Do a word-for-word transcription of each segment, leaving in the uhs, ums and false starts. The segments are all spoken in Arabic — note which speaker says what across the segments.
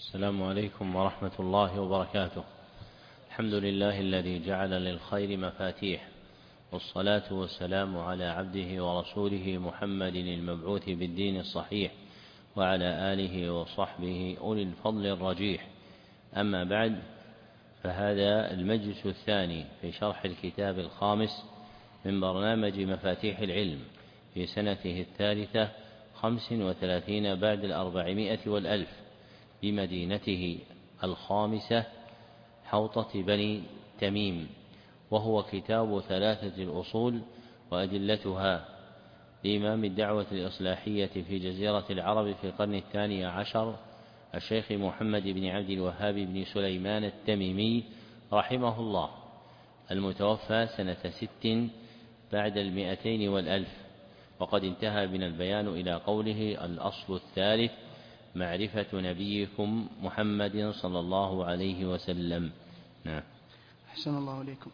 Speaker 1: السلام عليكم ورحمة الله وبركاته. الحمد لله الذي جعل للخير مفاتيح، والصلاة والسلام على عبده ورسوله محمد المبعوث بالدين الصحيح، وعلى آله وصحبه أولي الفضل الرجيح. أما بعد، فهذا المجلس الثاني في شرح الكتاب الخامس من برنامج مفاتيح العلم في سنته الثالثة خمس وثلاثين بعد الأربعمائة والألف بمدينته الخامسة حوطة بني تميم، وهو كتاب ثلاثة الأصول وأدلتها لإمام الدعوة الإصلاحية في جزيرة العرب في القرن الثاني عشر الشيخ محمد بن عبد الوهاب بن سليمان التميمي رحمه الله، المتوفى سنة ست بعد المئتين والألف. وقد انتهى بنا البيان إلى قوله: الأصل الثالث معرفة نبيكم محمد صلى الله عليه وسلم. نعم.
Speaker 2: أحسن الله إليكم.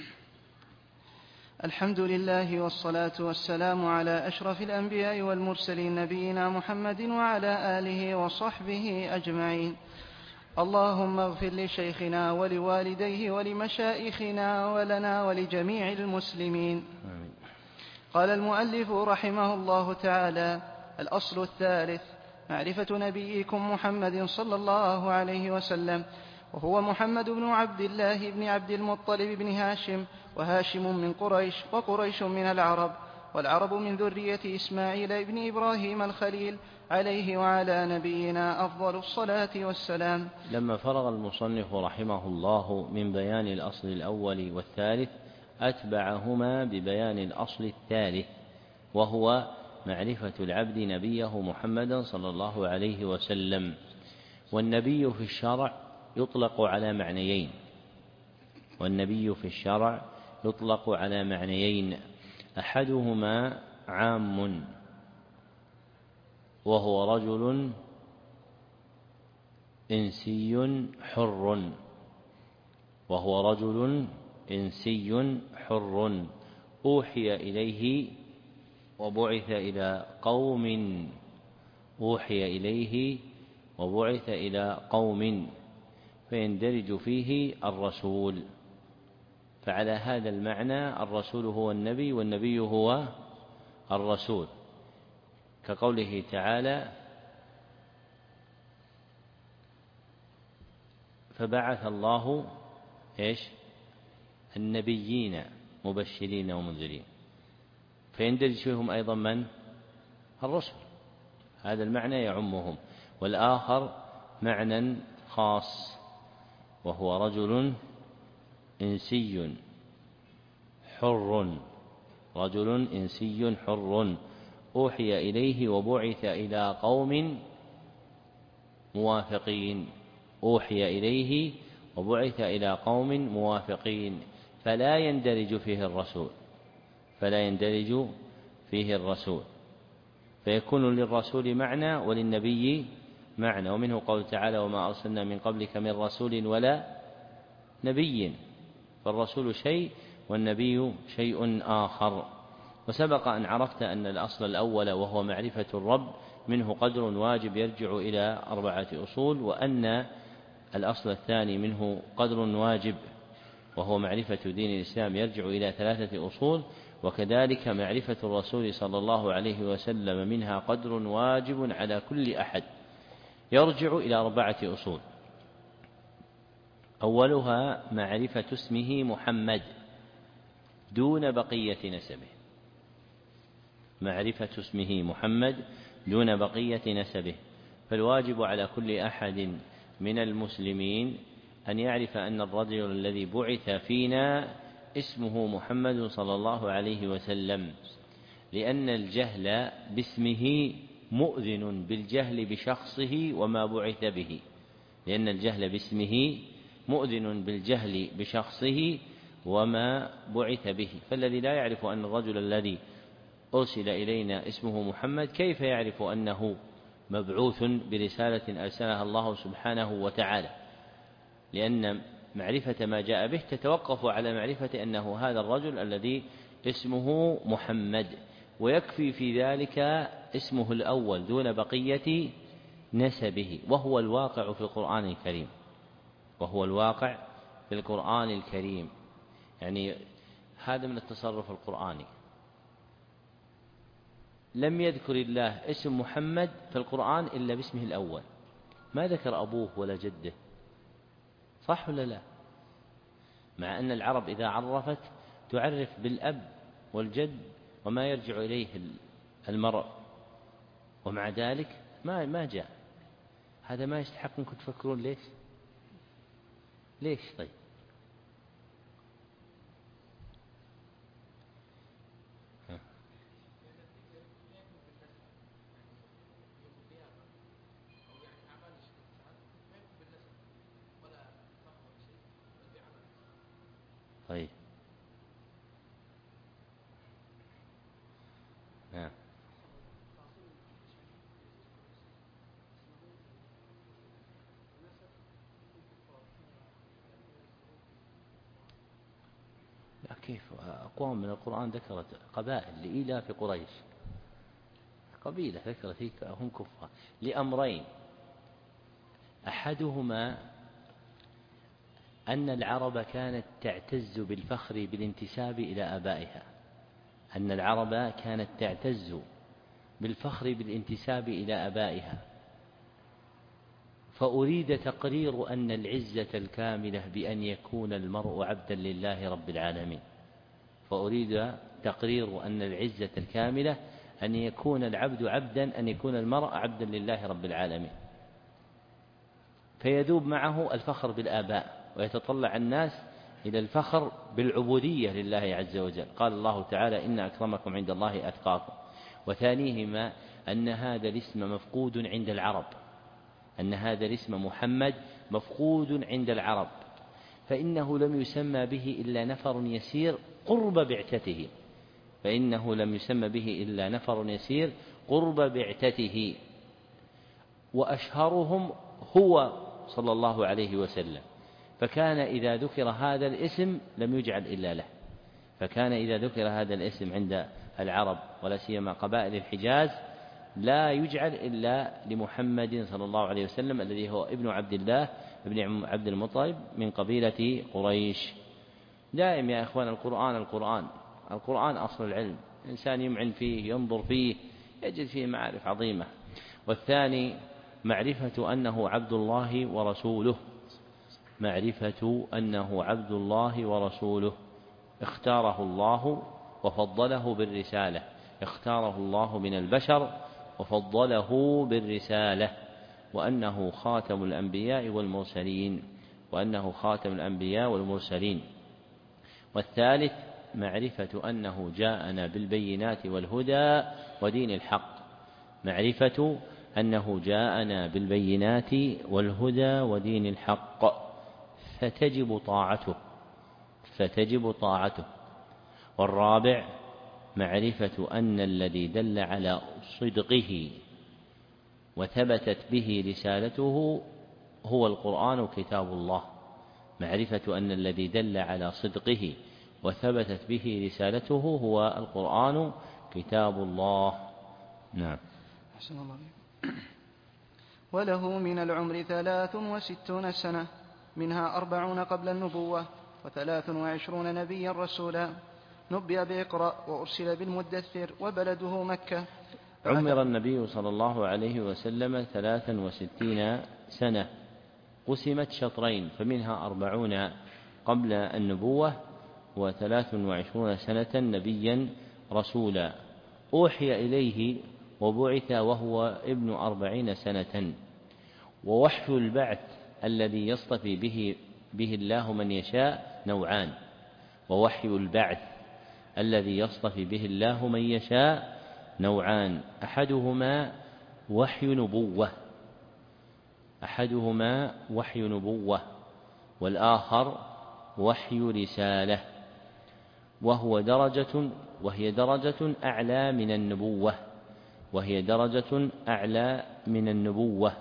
Speaker 2: الحمد لله والصلاة والسلام على أشرف الأنبياء والمرسلين نبينا محمد وعلى آله وصحبه أجمعين. اللهم اغفر لشيخنا ولوالديه ولمشائخنا ولنا ولجميع المسلمين. آمين. قال المؤلف رحمه الله تعالى: الأصل الثالث معرفة نبيكم محمد صلى الله عليه وسلم، وهو محمد بن عبد الله بن عبد المطلب بن هاشم، وهاشم من قريش، وقريش من العرب، والعرب من ذرية إسماعيل بن إبراهيم الخليل عليه وعلى نبينا أفضل الصلاة والسلام.
Speaker 1: لما فرغ المصنف رحمه الله من بيان الأصل الأول والثالث، أتبعهما ببيان الأصل الثالث، وهو معرفة العبد نبيه محمدا صلى الله عليه وسلم. والنبي في الشرع يطلق على معنيين والنبي في الشرع يطلق على معنيين أحدهما عام، وهو رجل إنسي حر وهو رجل إنسي حر أوحي إليه وبعث إلى قوم أوحي إليه وبعث إلى قوم فيندرج فيه الرسول. فعلى هذا المعنى الرسول هو النبي والنبي هو الرسول، كقوله تعالى: فبعث الله إيش النبيين مبشرين ومنذرين، فيندرج فيهم أيضا من؟ الرسل. هذا المعنى يعمهم. والآخر معنى خاص، وهو رجل إنسي حر رجل إنسي حر أوحي إليه وبعث إلى قوم موافقين أوحي إليه وبعث إلى قوم موافقين فلا يندرج فيه الرسول فلا يندرج فيه الرسول فيكون للرسول معنى وللنبي معنى. ومنه قول تعالى: وما أرسلنا من قبلك من رسول ولا نبي، فالرسول شيء والنبي شيء آخر. وسبق أن عرفت أن الأصل الأول وهو معرفة الرب منه قدر واجب يرجع إلى أربعة أصول، وأن الأصل الثاني منه قدر واجب وهو معرفة دين الإسلام يرجع إلى ثلاثة أصول، وكذلك معرفة الرسول صلى الله عليه وسلم منها قدر واجب على كل أحد يرجع إلى أربعة أصول. أولها معرفة اسمه محمد دون بقية نسبه معرفة اسمه محمد دون بقية نسبه فالواجب على كل أحد من المسلمين أن يعرف أن الرجل الذي بعث فينا اسمه محمد صلى الله عليه وسلم، لأن الجهل باسمه مؤذن بالجهل بشخصه وما بعث به لأن الجهل باسمه مؤذن بالجهل بشخصه وما بعث به. فالذي لا يعرف أن الرجل الذي أرسل إلينا اسمه محمد كيف يعرف أنه مبعوث برسالة أرسلها الله سبحانه وتعالى؟ لأن معرفة ما جاء به تتوقف على معرفة أنه هذا الرجل الذي اسمه محمد، ويكفي في ذلك اسمه الأول دون بقية نسبه، وهو الواقع في القرآن الكريم، وهو الواقع في القرآن الكريم. يعني هذا من التصرف القرآني. لم يذكر الله اسم محمد في القرآن إلا باسمه الأول، ما ذكر أبوه ولا جده، صح ولا لا؟ مع أن العرب إذا عرفت تعرف بالأب والجد وما يرجع إليه المرء، ومع ذلك ما ما جاء. هذا ما يستحق أنكم تفكرون ليش؟ ليش طيب؟ طيب نعم. لا كيف؟ أقوام من القرآن ذكرت قبائل لإيلاف قريش، قبيلة ذكرت هيك هم كفار لأمرين: أحدهما أن العرب كانت تعتز بالفخر بالانتساب إلى آبائها، أن العرب كانت تعتز بالفخر بالانتساب إلى آبائها، فأريد تقرير أن العزة الكاملة بأن يكون المرء عبدا لله رب العالمين، فأريد تقرير أن العزة الكاملة أن يكون العبد عبدا، أن يكون المرء عبدا لله رب العالمين، فيذوب معه الفخر بالآباء ويتطلع الناس إلى الفخر بالعبودية لله عز وجل. قال الله تعالى: إن أكرمكم عند الله أتقاكم. وثانيهما أن هذا الاسم مفقود عند العرب، أن هذا الاسم محمد مفقود عند العرب، فإنه لم يسمى به إلا نفر يسير قرب بعثته، فإنه لم يسمى به إلا نفر يسير قرب بعثته، وأشهرهم هو صلى الله عليه وسلم، فكان إذا ذكر هذا الاسم لم يجعل إلا له، فكان إذا ذكر هذا الاسم عند العرب ولا سيما قبائل الحجاز لا يجعل إلا لمحمد صلى الله عليه وسلم الذي هو ابن عبد الله ابن عبد المطلب من قبيلة قريش. دائم يا إخوان القرآن القرآن القرآن أصل العلم، الإنسان يمعن فيه ينظر فيه يجد فيه معارف عظيمة. والثاني معرفة أنه عبد الله ورسوله، معرفة أنه عبد الله ورسوله، اختاره الله وفضله بالرسالة، اختاره الله من البشر وفضله بالرسالة، وأنه خاتم الأنبياء والمرسلين، وأنه خاتم الأنبياء والمرسلين. والثالث معرفة أنه جاءنا بالبينات والهدى ودين الحق، معرفة أنه جاءنا بالبينات والهدى ودين الحق، فتجب طاعته فتجب طاعته. والرابع معرفة أن الذي دل على صدقه وثبتت به رسالته هو القرآن كتاب الله، معرفة أن الذي دل على صدقه وثبتت به رسالته هو القرآن كتاب الله. نعم.
Speaker 2: أحسن الله. وله من العمر ثلاث وستون سنة، منها أربعون قبل النبوة وثلاث وعشرون نبيا رسولا، نبئ بإقرأ وأرسل بالمدثر وبلده مكة.
Speaker 1: عمر النبي صلى الله عليه وسلم ثلاثا وستين سنة، قسمت شطرين، فمنها أربعون قبل النبوة وثلاث وعشرون سنة نبيا رسولا، أوحي إليه وبعث وهو ابن أربعين سنة. ووحي البعث الذي يصطفي به, به الله من يشاء نوعان، ووحي البعث الذي يصطفي به الله من يشاء نوعان، أحدهما وحي نبوة أحدهما وحي نبوة والآخر وحي رسالة، وهو درجة وهي درجة أعلى من النبوة وهي درجة أعلى من النبوة.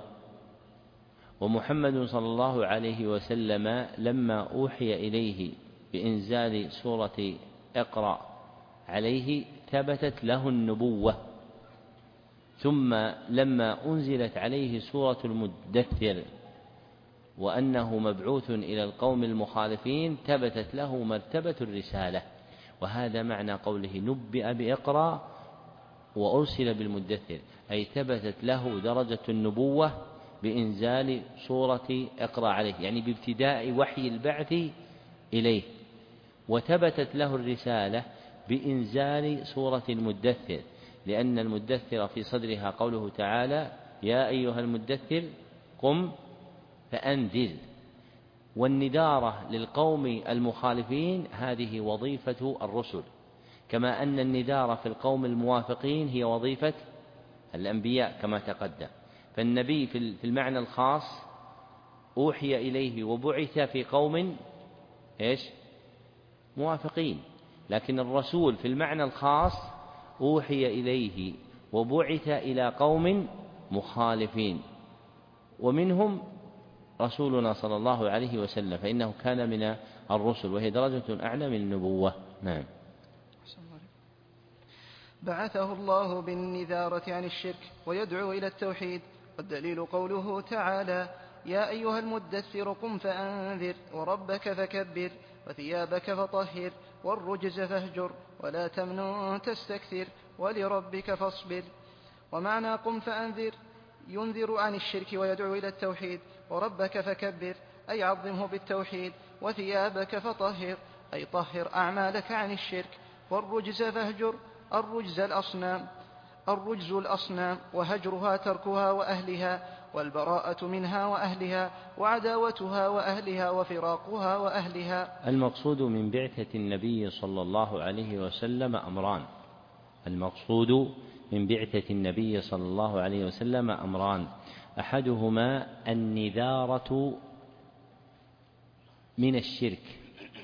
Speaker 1: ومحمد صلى الله عليه وسلم لما أوحي إليه بإنزال سورة اقرأ عليه ثبتت له النبوة ثم لما أنزلت عليه سورة المدثر وأنه مبعوث إلى القوم المخالفين ثبتت له مرتبة الرسالة، وهذا معنى قوله نبئ بإقرأ وأرسل بالمدثر، أي ثبتت له درجة النبوة بإنزال سورة اقرأ عليه، يعني بابتداء وحي البعث إليه، وثبتت له الرسالة بإنزال سورة المدثر، لأن المدثر في صدرها قوله تعالى يا أيها المدثر قم فأنذر، والندارة للقوم المخالفين هذه وظيفة الرسل، كما أن الندارة في القوم الموافقين هي وظيفة الأنبياء كما تقدم. فالنبي في المعنى الخاص أوحي إليه وبعث في قوم إيش؟ موافقين، لكن الرسول في المعنى الخاص أوحي إليه وبعث إلى قوم مخالفين، ومنهم رسولنا صلى الله عليه وسلم، فإنه كان من الرسل وهي درجة أعلى من النبوة. نعم.
Speaker 2: بعثه الله بالنذارة عن الشرك ويدعو إلى التوحيد، والدليل قوله تعالى يا أيها المدثر قم فأنذر وربك فكبر وثيابك فطهر والرجز فاهجر ولا تمنن تستكثر ولربك فاصبر. ومعنى قم فأنذر ينذر عن الشرك ويدعو إلى التوحيد، وربك فكبر أي عظمه بالتوحيد، وثيابك فطهر أي طهر أعمالك عن الشرك، والرجز فاهجر الرجز الأصنام الرجز الأصنام وهجرها تركها وأهلها، والبراءة منها وأهلها، وعداوتها وأهلها، وفراقها وأهلها.
Speaker 1: المقصود من بعثة النبي صلى الله عليه وسلم أمران المقصود من بعثة النبي صلى الله عليه وسلم أمران أحدهما النذارة من الشرك،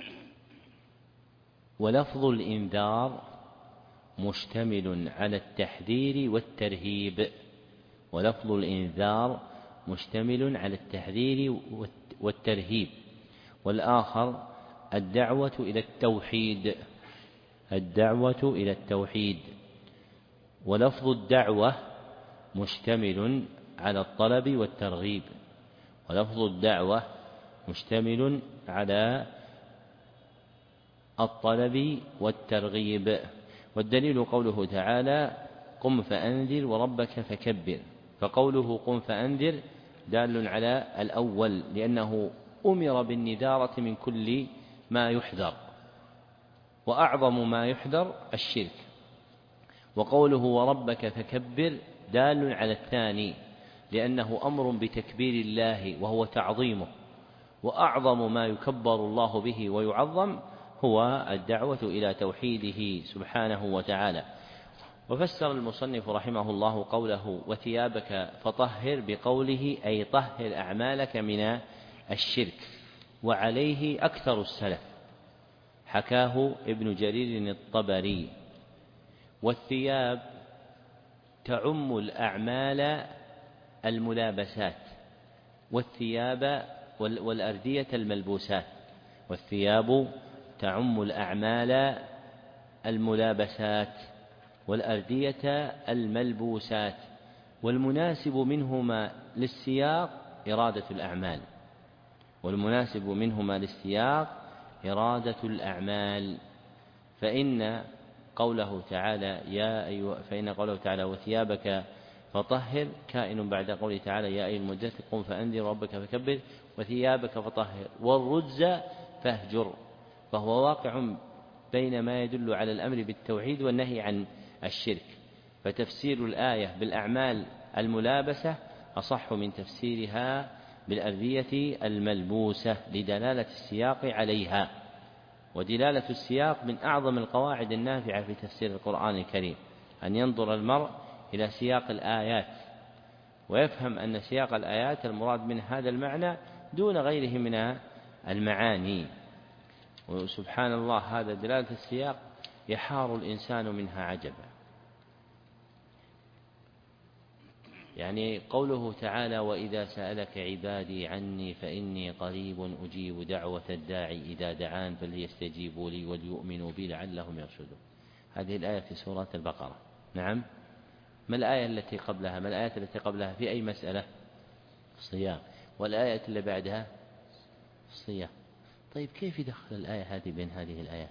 Speaker 1: ولفظ الإنذار مشتمل على التحذير والترهيب ولفظ الإنذار مشتمل على التحذير والترهيب والآخر الدعوة إلى التوحيد الدعوة إلى التوحيد ولفظ الدعوة مشتمل على الطلب والترغيب ولفظ الدعوة مشتمل على الطلب والترغيب. والدليل قوله تعالى قم فأنذر وربك فكبر، فقوله قم فأنذر دال على الأول لأنه أمر بالنذارة من كل ما يحذر، وأعظم ما يحذر الشرك، وقوله وربك فكبر دال على الثاني لأنه أمر بتكبير الله وهو تعظيمه، وأعظم ما يكبر الله به ويعظم هو الدعوة إلى توحيده سبحانه وتعالى. وفسر المصنف رحمه الله قوله وثيابك فطهر بقوله أي طهر أعمالك من الشرك، وعليه أكثر السلف حكاه ابن جرير الطبري. والثياب تعم الأعمال الملابسات والثياب والأردية الملبوسات والثياب تعم الأعمال الملابسات والأردية الملبوسات، والمناسب منهما للسياق إرادة الأعمال والمناسب منهما للسياق إرادة الأعمال فإن قوله تعالى يا أيها فإن قوله تعالى وثيابك فطهر كائن بعد قوله تعالى يا أيها المدثر قم فأنذر ربك فكبر وثيابك فطهر والرجز فاهجر، فهو واقع بين ما يدل على الأمر بالتوحيد والنهي عن الشرك، فتفسير الآية بالأعمال الملابسة أصح من تفسيرها بالأردية الملبوسة لدلالة السياق عليها. ودلالة السياق من أعظم القواعد النافعة في تفسير القرآن الكريم، أن ينظر المرء إلى سياق الآيات ويفهم أن سياق الآيات المراد من هذا المعنى دون غيره من المعاني. وسبحان الله هذا دلالة السياق يحار الإنسان منها عجبا. يعني قوله تعالى وإذا سألك عبادي عني فإني قريب أجيب دعوة الداعي إذا دعان فليستجيبوا لي وليؤمنوا بي لعلهم يرشدون، هذه الآية في سورة البقرة. نعم. ما الآية التي قبلها؟ ما الآيات التي قبلها في أي مسألة؟ صيام. والآية اللي بعدها صيام. طيب كيف يدخل الآية هذه بين هذه الآيات؟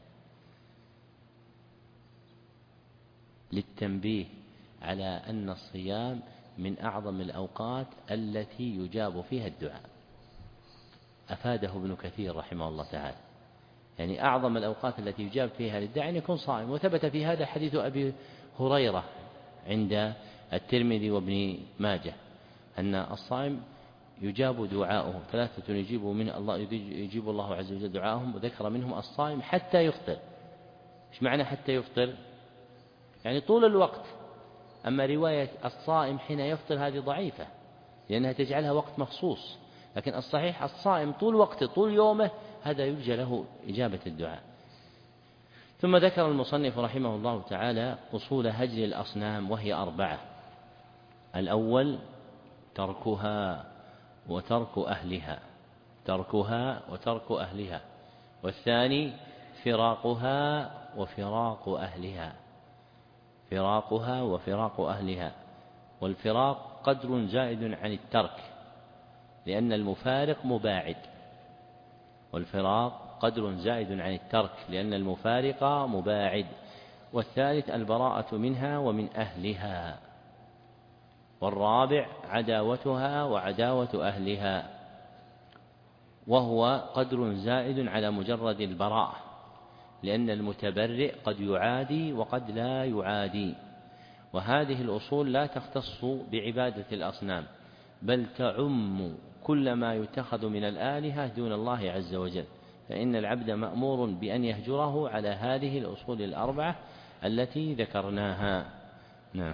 Speaker 1: للتنبيه على أن الصيام من أعظم الأوقات التي يجاب فيها الدعاء. أفاده ابن كثير رحمه الله تعالى، يعني أعظم الأوقات التي يجاب فيها للداعي أن يكون صائم. وثبت في هذا حديث أبي هريرة عند الترمذي وابن ماجه أن الصائم يجاب دعاؤه، ثلاثة يجيب من الله يجيب الله عز وجل دعاءهم، وذكر منهم الصائم حتى يفطر. إيش معنى حتى يفطر؟ يعني طول الوقت. أما رواية الصائم حين يفطر هذه ضعيفة لأنها تجعلها وقت مخصوص، لكن الصحيح الصائم طول وقته طول يومه هذا يرجى له إجابة الدعاء. ثم ذكر المصنف رحمه الله تعالى أصول هجر الأصنام وهي أربعة: الأول تركها وترك أهلها، تركها وترك أهلها. والثاني فراقها وفراق أهلها، فراقها وفراق أهلها. والفراق قدر زائد عن الترك لأن المفارق مباعد، والفراق قدر زائد عن الترك لأن المفارق مباعد. والثالث البراءة منها ومن أهلها. والرابع عداوتها وعداوة أهلها، وهو قدر زائد على مجرد البراءة لأن المتبرئ قد يعادي وقد لا يعادي. وهذه الأصول لا تختص بعبادة الأصنام بل تعم كل ما يتخذ من الآلهة دون الله عز وجل، فإن العبد مأمور بأن يهجره على هذه الأصول الأربعة التي ذكرناها. نعم.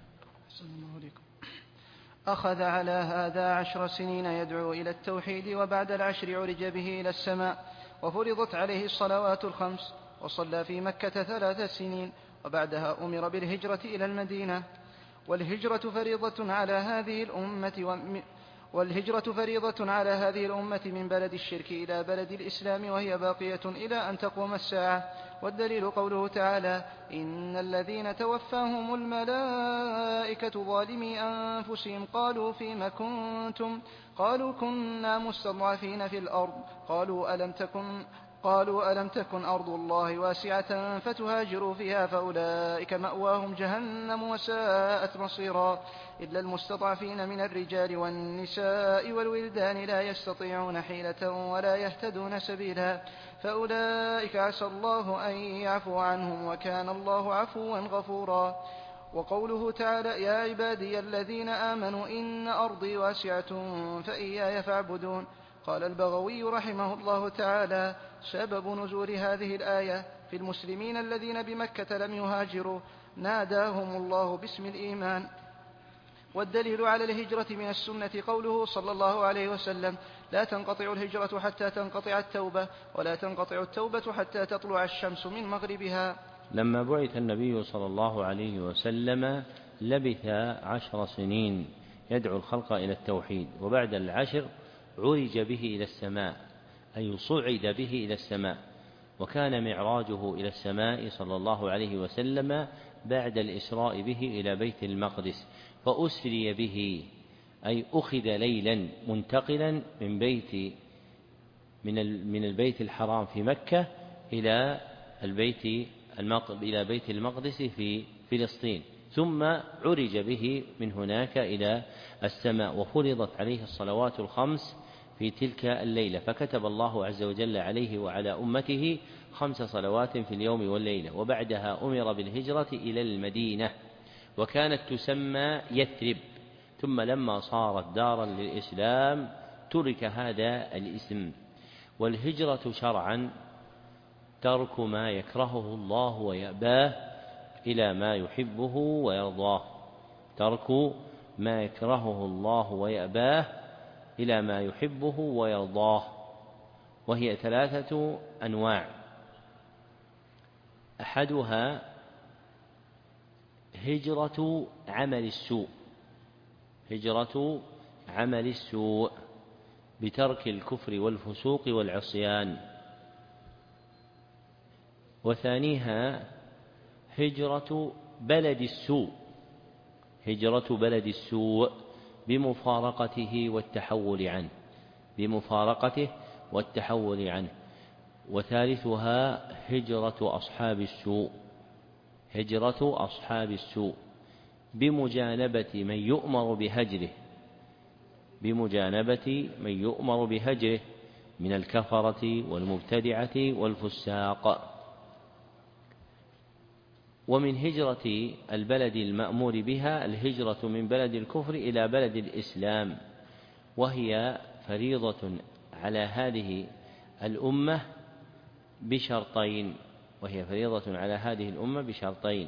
Speaker 2: أخذ على هذا عشر سنين يدعو إلى التوحيد، وبعد العشر عرج به إلى السماء وفرضت عليه الصلوات الخمس، وصلى في مكة ثلاث سنين، وبعدها أمر بالهجرة إلى المدينة. والهجرة فريضة على هذه الأمة و... والهجرة فريضة على هذه الأمة من بلد الشرك إلى بلد الإسلام، وهي باقية إلى أن تقوم الساعة. والدليل قوله تعالى: إن الذين توفاهم الملائكة ظالمي أنفسهم قالوا فيما كنتم؟ قالوا كنا مستضعفين في الأرض. قالوا ألم تكن قالوا ألم تكن أرض الله واسعة فتهاجروا فيها فأولئك مأواهم جهنم وساءت مصيرا، إلا المستضعفين من الرجال والنساء والولدان لا يستطيعون حيلة ولا يهتدون سبيلا، فأولئك عسى الله أن يعفو عنهم وكان الله عفوا غفورا. وقوله تعالى: يا عبادي الذين آمنوا إن أرضي واسعة فإياي فاعبدون. قال البغوي رحمه الله تعالى: سبب نزول هذه الآية في المسلمين الذين بمكة لم يهاجروا ناداهم الله باسم الإيمان. والدليل على الهجرة من السنة قوله صلى الله عليه وسلم: لا تنقطع الهجرة حتى تنقطع التوبة، ولا تنقطع التوبة حتى تطلع الشمس من مغربها.
Speaker 1: لما بعث النبي صلى الله عليه وسلم لبث عشر سنين يدعو الخلق إلى التوحيد، وبعد العشر عرج به إلى السماء، أي صعد به إلى السماء. وكان معراجه إلى السماء صلى الله عليه وسلم بعد الإسراء به إلى بيت المقدس، فأسري به أي أخذ ليلا منتقلا من بيت من من البيت الحرام في مكة إلى البيت إلى بيت المقدس في فلسطين، ثم عرج به من هناك إلى السماء، وفرضت عليه الصلوات الخمس في تلك الليلة، فكتب الله عز وجل عليه وعلى أمته خمس صلوات في اليوم والليلة. وبعدها أمر بالهجرة إلى المدينة، وكانت تسمى يثرب، ثم لما صارت دارا للإسلام ترك هذا الاسم. والهجرة شرعا ترك ما يكرهه الله ويأباه إلى ما يحبه ويرضاه، ترك ما يكرهه الله ويأباه إلى ما يحبه ويرضاه، وهي ثلاثة أنواع: أحدها هجرة عمل السوء، هجرة عمل السوء بترك الكفر والفسوق والعصيان. وثانيها هجرة بلد السوء، هجرة بلد السوء بمفارقته والتحول عنه بمفارقته والتحول عنه وثالثها هجرة أصحاب السوء هجرة أصحاب السوء بمجانبة من يؤمر بهجره بمجانبة من يؤمر بهجره من الكفرة والمبتدعة والفساق. ومن هجرة البلد المأمور بها الهجرة من بلد الكفر إلى بلد الإسلام، وهي فريضة على هذه الأمة بشرطين وهي فريضة على هذه الأمة بشرطين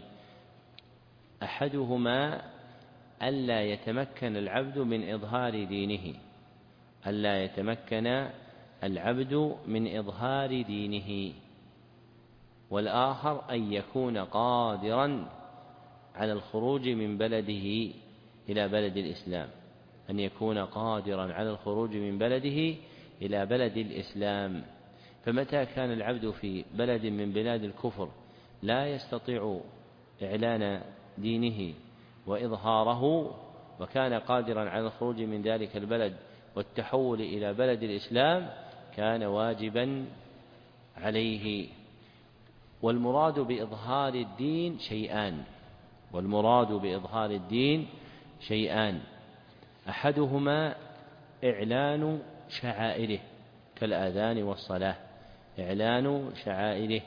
Speaker 1: أحدهما ألا يتمكن العبد من إظهار دينه ألا يتمكن العبد من إظهار دينه والآخر أن يكون قادرا على الخروج من بلده إلى بلد الإسلام أن يكون قادرا على الخروج من بلده إلى بلد الإسلام. فمتى كان العبد في بلد من بلاد الكفر لا يستطيع إعلان دينه وإظهاره وكان قادرا على الخروج من ذلك البلد والتحول إلى بلد الإسلام كان واجبا عليه. والمراد بإظهار الدين شيئان والمراد بإظهار الدين شيئان أحدهما إعلان شعائره كالآذان والصلاة إعلان شعائره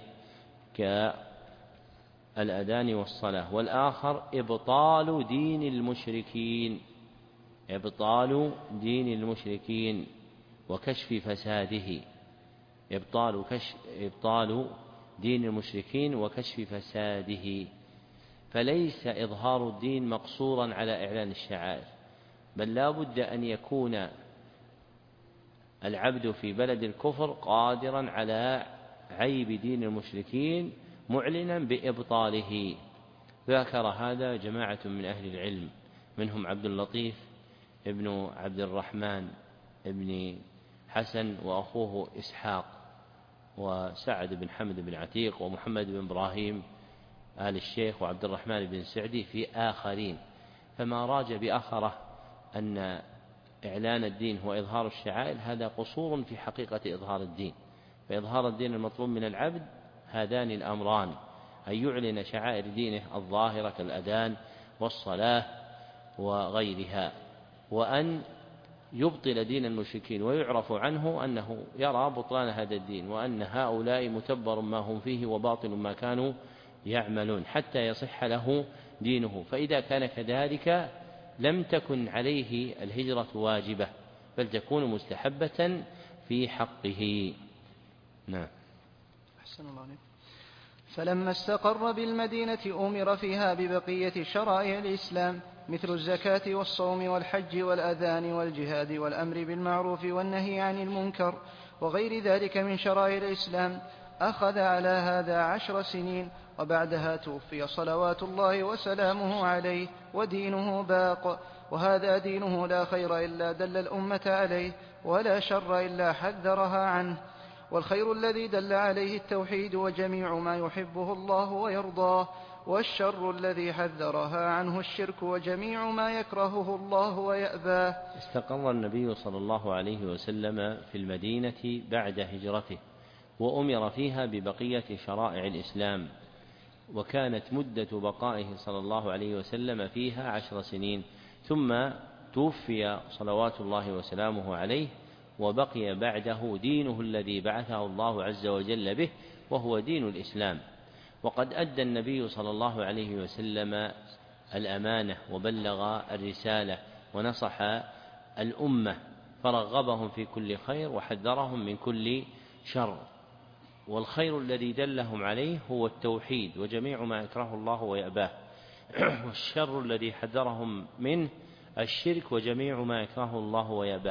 Speaker 1: كالآذان والصلاة والآخر إبطال دين المشركين إبطال دين المشركين وكشف فساده إبطال كشف إبطال دين المشركين وكشف فساده. فليس إظهار الدين مقصورا على إعلان الشعائر بل لا بد أن يكون العبد في بلد الكفر قادرا على عيب دين المشركين معلنا بإبطاله. ذكر هذا جماعة من أهل العلم منهم عبد اللطيف ابن عبد الرحمن ابن حسن وأخوه إسحاق وسعد بن حمد بن عتيق ومحمد بن إبراهيم آل الشيخ وعبد الرحمن بن سعدي في آخرين. فما راج بآخره أن إعلان الدين هو إظهار الشعائر هذا قصور في حقيقة إظهار الدين. فإظهار الدين المطلوب من العبد هذان الأمران أن يعلن شعائر دينه الظاهرة كالأذان والصلاة وغيرها وأن يبطل دين المشركين ويعرف عنه أنه يرى بطلان هذا الدين وأن هؤلاء متبر ما هم فيه وباطل ما كانوا يعملون حتى يصح له دينه. فإذا كان كذلك لم تكن عليه الهجرة واجبة بل تكون مستحبة في حقه. نعم.
Speaker 2: أحسن الله عليك. فلما استقر بالمدينة أمر فيها ببقية شرائع الإسلام مثل الزكاة والصوم والحج والأذان والجهاد والأمر بالمعروف والنهي عن المنكر وغير ذلك من شرائع الإسلام. أخذ على هذا عشر سنين وبعدها توفي صلوات الله وسلامه عليه ودينه باق. وهذا دينه لا خير إلا دل الأمة عليه ولا شر إلا حذرها عنه. والخير الذي دل عليه التوحيد وجميع ما يحبه الله ويرضاه والشر الذي حذرها عنه الشرك وجميع ما يكرهه الله ويأباه.
Speaker 1: استقر النبي صلى الله عليه وسلم في المدينة بعد هجرته وأمر فيها ببقية شرائع الإسلام وكانت مدة بقائه صلى الله عليه وسلم فيها عشر سنين ثم توفي صلوات الله وسلامه عليه وبقي بعده دينه الذي بعثه الله عز وجل به وهو دين الإسلام. وقد أدى النبي صلى الله عليه وسلم الأمانة وبلغ الرسالة ونصح الأمة فرغبهم في كل خير وحذرهم من كل شر. والخير الذي دلهم عليه هو التوحيد وجميع ما يكرهه الله ويأباه والشر الذي حذرهم منه الشرك وجميع ما يكرهه الله ويأباه.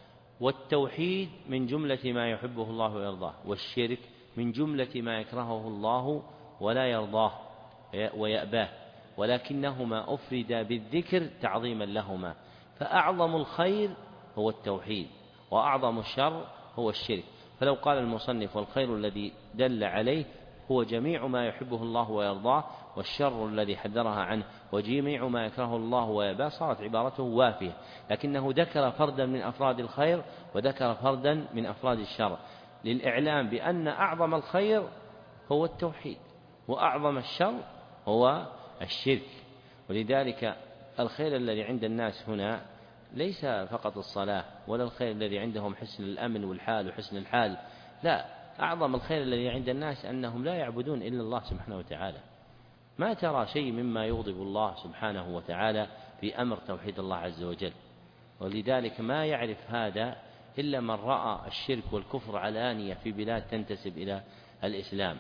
Speaker 1: والتوحيد من جملة ما يحبه الله ويرضاه والشرك من جملة ما يكرهه الله ولا يرضاه ويأباه ولكنهما أفردا بالذكر تعظيما لهما. فأعظم الخير هو التوحيد وأعظم الشر هو الشرك. فلو قال المصنف والخير الذي دل عليه هو جميع ما يحبه الله ويرضاه، والشر الذي حذرها عنه وجميع ما يكرهه الله ويأباه، صارت عبارته وافية. لكنه ذكر فردا من أفراد الخير وذكر فردا من أفراد الشر للإعلام بأن أعظم الخير هو التوحيد وأعظم الشر هو الشرك. ولذلك الخير الذي عند الناس هنا ليس فقط الصلاة، ولا الخير الذي عندهم حسن الأمن والحال وحسن الحال، لا، أعظم الخير الذي عند الناس أنهم لا يعبدون إلا الله سبحانه وتعالى. ما ترى شيء مما يغضب الله سبحانه وتعالى في أمر توحيد الله عز وجل. ولذلك ما يعرف هذا إلا من رأى الشرك والكفر علانية في بلاد تنتسب إلى الإسلام،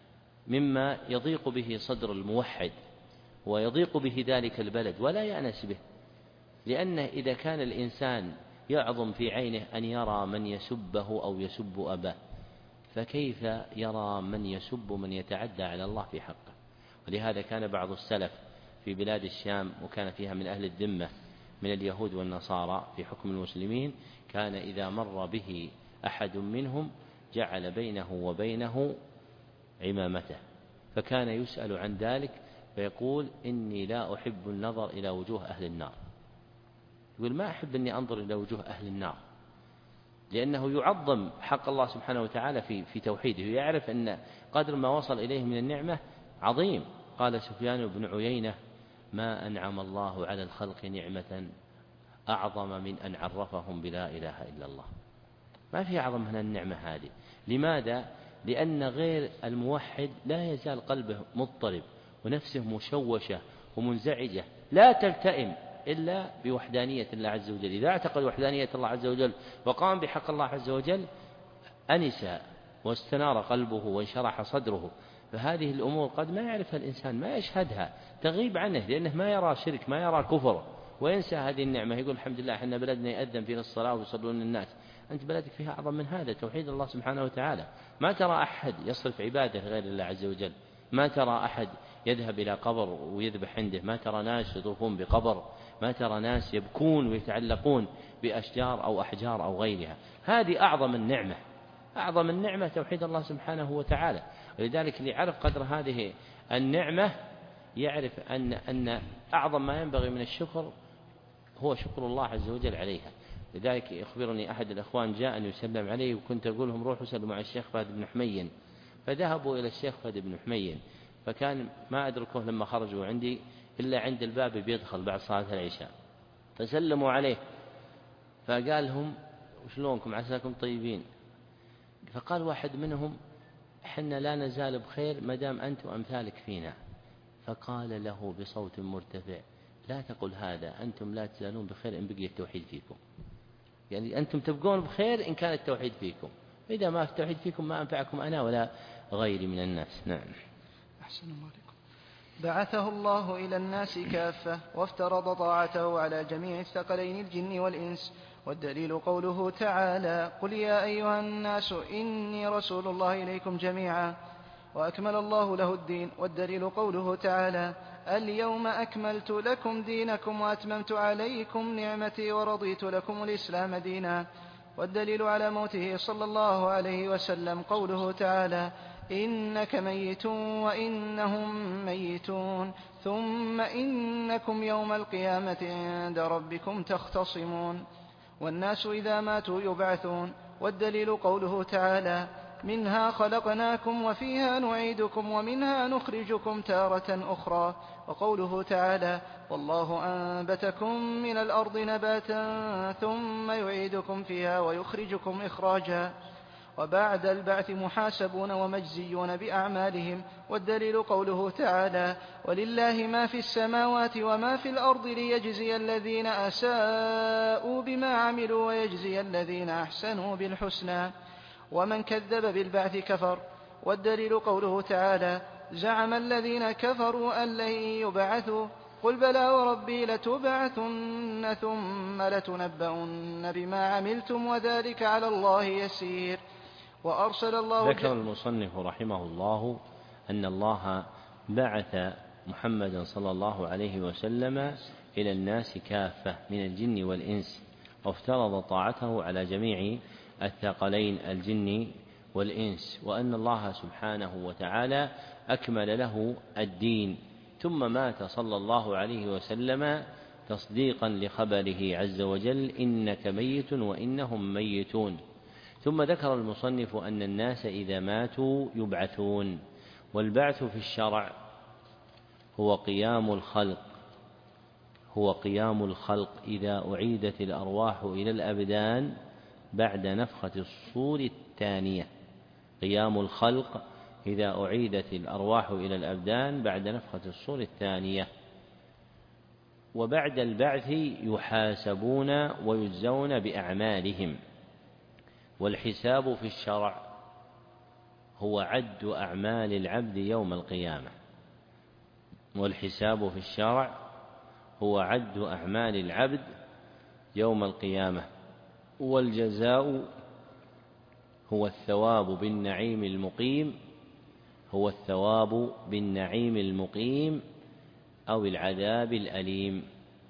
Speaker 1: مما يضيق به صدر الموحد ويضيق به ذلك البلد ولا يأنس به. لأن إذا كان الإنسان يعظم في عينه أن يرى من يسبه أو يسب أباه، فكيف يرى من يسب من يتعدى على الله في حقه؟ ولهذا كان بعض السلف في بلاد الشام، وكان فيها من أهل الذمة من اليهود والنصارى في حكم المسلمين، كان إذا مر به أحد منهم جعل بينه وبينه عمامته، فكان يسأل عن ذلك فيقول: إني لا أحب النظر إلى وجوه أهل النار. يقول: ما أحب أني أنظر إلى وجوه أهل النار، لأنه يعظم حق الله سبحانه وتعالى في في توحيده، يعرف أن قدر ما وصل إليه من النعمة عظيم. قال سفيان بن عيينة: ما أنعم الله على الخلق نعمة أعظم من أن عرفهم بلا إله إلا الله. ما في أعظم من النعمة هذه. لماذا؟ لأن غير الموحد لا يزال قلبه مضطرب ونفسه مشوشة ومنزعجة، لا تلتئم إلا بوحدانية الله عز وجل. إذا اعتقد وحدانية الله عز وجل وقام بحق الله عز وجل أنس واستنار قلبه وانشرح صدره. فهذه الأمور قد ما يعرفها الإنسان، ما يشهدها، تغيب عنه، لأنه ما يرى شرك، ما يرى كفر، وينسى هذه النعمة. يقول: الحمد لله إحنا بلدنا يأذن فينا الصلاة ويصلون الناس. أنت بلدك فيها أعظم من هذا، توحيد الله سبحانه وتعالى. ما ترى أحد يصرف عباده غير الله عز وجل، ما ترى أحد يذهب إلى قبر ويذبح عنده، ما ترى ناس يطوفون بقبر، ما ترى ناس يبكون ويتعلقون بأشجار أو أحجار أو غيرها. هذه أعظم النعمة، أعظم النعمة توحيد الله سبحانه وتعالى. ولذلك اللي يعرف قدر هذه النعمة يعرف أن أن أعظم ما ينبغي من الشكر هو شكر الله عز وجل عليها. لذلك يخبرني أحد الأخوان جاء أن يسلم عليه، وكنت أقول لهم: روحوا سلموا مع الشيخ فهد بن حمين. فذهبوا إلى الشيخ فهد بن حمين، فكان ما أدركه لما خرجوا عندي إلا عند الباب بيدخل بعد صلاة العشاء، فسلموا عليه فقال لهم: وشلونكم، عساكم طيبين؟ فقال واحد منهم: حنا لا نزال بخير ما دام أنت وأمثالك فينا. فقال له بصوت مرتفع: لا تقل هذا، أنتم لا تزالون بخير إن بقي التوحيد فيكم. يعني أنتم تبقون بخير إن كان التوحيد فيكم، إذا ما في التوحيد فيكم ما أنفعكم أنا ولا غيري من الناس. نعم.
Speaker 2: أحسن الله عليكم. بعثه الله إلى الناس كافة، وافترض طاعته على جميع الثقلين الجن والإنس، والدليل قوله تعالى: قل يا أيها الناس إني رسول الله إليكم جميعا، وأكمل الله له الدين. والدليل قوله تعالى: اليوم أكملت لكم دينكم وأتممت عليكم نعمتي ورضيت لكم الإسلام دينا. والدليل على موته صلى الله عليه وسلم قوله تعالى: إنك ميت وإنهم ميتون ثم إنكم يوم القيامة عند ربكم تختصمون. والناس إذا ماتوا يبعثون. والدليل قوله تعالى: منها خلقناكم وفيها نعيدكم ومنها نخرجكم تارة أخرى. وقوله تعالى: والله أنبتكم من الأرض نباتا ثم يعيدكم فيها ويخرجكم إخراجا. وبعد البعث محاسبون ومجزيون بأعمالهم. والدليل قوله تعالى: ولله ما في السماوات وما في الأرض ليجزي الذين أساءوا بما عملوا ويجزي الذين أحسنوا بالحسنى. ومن كذب بالبعث كفر. والدليل قوله تعالى: زعم الذين كفروا أن لن يبعثوا قل بلى وربي لتبعثن ثم لتنبؤن بما عملتم وذلك على الله يسير. وأرسل الله
Speaker 1: ذكر المصنف رحمه الله أن الله بعث محمدا صلى الله عليه وسلم إلى الناس كافة من الجن والإنس، وافترض طاعته على جميع الثقلين الجن والإنس، وأن الله سبحانه وتعالى أكمل له الدين، ثم مات صلى الله عليه وسلم تصديقا لخبره عز وجل: إنك ميت وإنهم ميتون. ثم ذكر المصنف أن الناس إذا ماتوا يبعثون، والبعث في الشرع هو قيام الخلق هو قيام الخلق إذا أعيدت الأرواح إلى الأبدان بعد نفخة الصور الثانية. قيام الخلق إذا أعيدت الأرواح إلى الأبدان بعد نفخة الصور الثانية. وبعد البعث يحاسبون ويجزون بأعمالهم. والحساب في الشرع هو عد أعمال العبد يوم القيامة والحساب في الشرع هو عد أعمال العبد يوم القيامة. والجزاء هو الثواب بالنعيم المقيم هو الثواب بالنعيم المقيم أو العذاب الأليم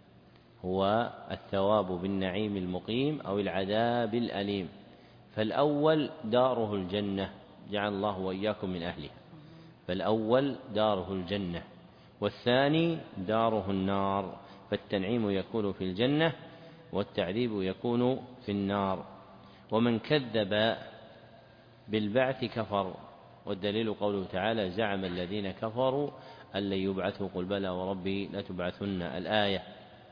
Speaker 1: هو الثواب بالنعيم المقيم أو العذاب الأليم. فالأول داره الجنة، جعل الله وإياكم من أهلها، فالأول داره الجنة، والثاني داره النار، فالتنعيم يكون في الجنة والتعذيب يكون في النار. ومن كذب بالبعث كفر، والدليل قوله تعالى: زعم الذين كفروا أن لن يبعثوا قل بلى وربي لتبعثن، الآية.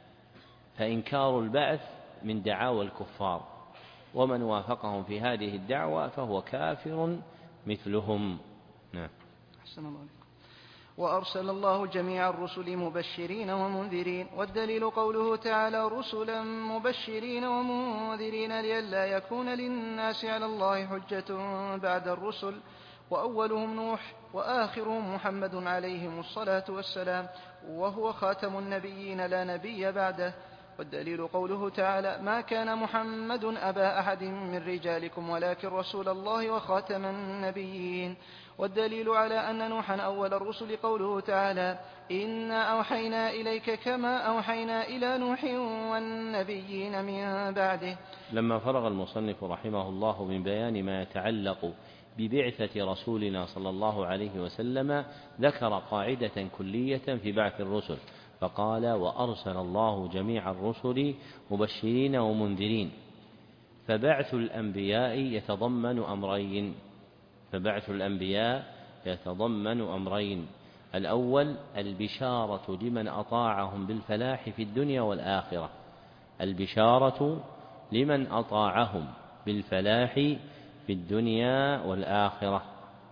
Speaker 1: فإنكار البعث من دعاوى الكفار، ومن وافقهم في هذه الدعوة فهو كافر مثلهم. نعم.
Speaker 2: أحسن الله عليكم. وأرسل الله جميع الرسل مبشرين ومنذرين، والدليل قوله تعالى: رسلا مبشرين ومنذرين لئلا يكون للناس على الله حجة بعد الرسل، وأولهم نوح وآخرهم محمد عليهم الصلاة والسلام، وهو خاتم النبيين لا نبي بعده. والدليل قوله تعالى: ما كان محمد أبا أحد من رجالكم ولكن رسول الله وخاتم النبيين. والدليل على أن نوحا أول الرسل قوله تعالى: إنا أوحينا إليك كما أوحينا إلى نوح والنبيين من بعده.
Speaker 1: لما فرغ المصنف رحمه الله من بيان ما يتعلق ببعثة رسولنا صلى الله عليه وسلم ذكر قاعدة كلية في بعث الرسل، فقال: وأرسل الله جميع الرسل مبشرين ومنذرين. فبعث الأنبياء يتضمن أمرين فبعث الأنبياء يتضمن أمرين الأول البشارة لمن أطاعهم بالفلاح في الدنيا والآخرة البشارة لمن أطاعهم بالفلاح في الدنيا والآخرة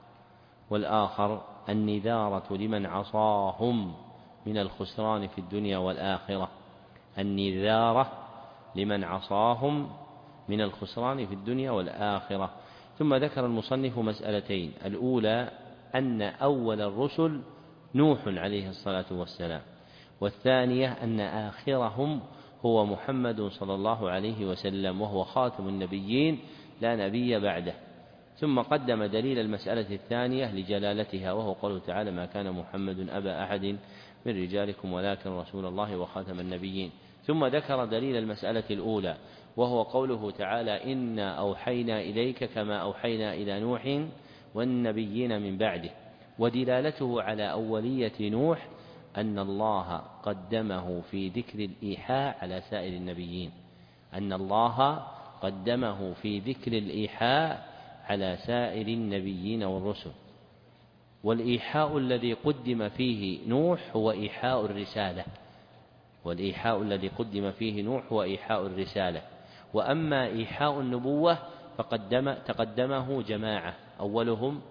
Speaker 1: والآخر النذارة لمن عصاهم من الخسران في الدنيا والآخرة النذارة لمن عصاهم من الخسران في الدنيا والآخرة. ثم ذكر المصنف مسألتين: الأولى أن أول الرسل نوح عليه الصلاة والسلام، والثانية أن آخرهم هو محمد صلى الله عليه وسلم وهو خاتم النبيين لا نبي بعده. ثم قدم دليل المسألة الثانية لجلالتها، وهو قوله تعالى: ما كان محمد أبا أحد من رجالكم ولكن رسول الله وخاتم النبيين. ثم ذكر دليل المسألة الأولى، وهو قوله تعالى: إنا أوحينا إليك كما أوحينا إلى نوح والنبيين من بعده. ودلالته على أولية نوح أن الله قدمه في ذكر الإيحاء على سائر النبيين أن الله قدمه في ذكر الإيحاء على سائر النبيين والرسل. والإيحاء الذي قدم فيه نوح هو إيحاء الرسالة والإيحاء الذي قدم فيه نوح هو إيحاء الرسالة. وأما إيحاء النبوة فقدم تقدمه جماعة، أولهم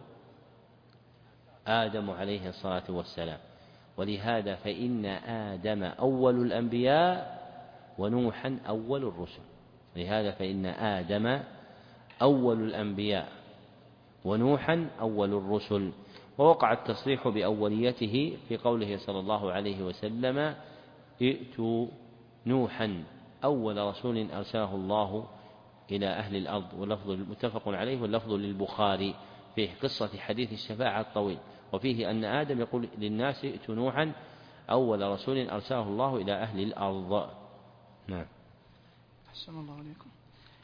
Speaker 1: آدم عليه الصلاة والسلام، ولهذا فإن آدم أول الأنبياء ونوحا أول الرسل لهذا فإن آدم أول الأنبياء ونوحا أول الرسل. ووقع التصريح بأوليته في قوله صلى الله عليه وسلم: ائتوا نوحا أول رسول أرسله الله إلى أهل الأرض، واللفظ متفق عليه واللفظ للبخاري فيه قصة حديث الشفاعة الطويل، وفيه أن آدم يقول للناس: ائتوا نوحا أول رسول أرسله الله إلى أهل الأرض. نعم.
Speaker 2: أحسن الله عليكم.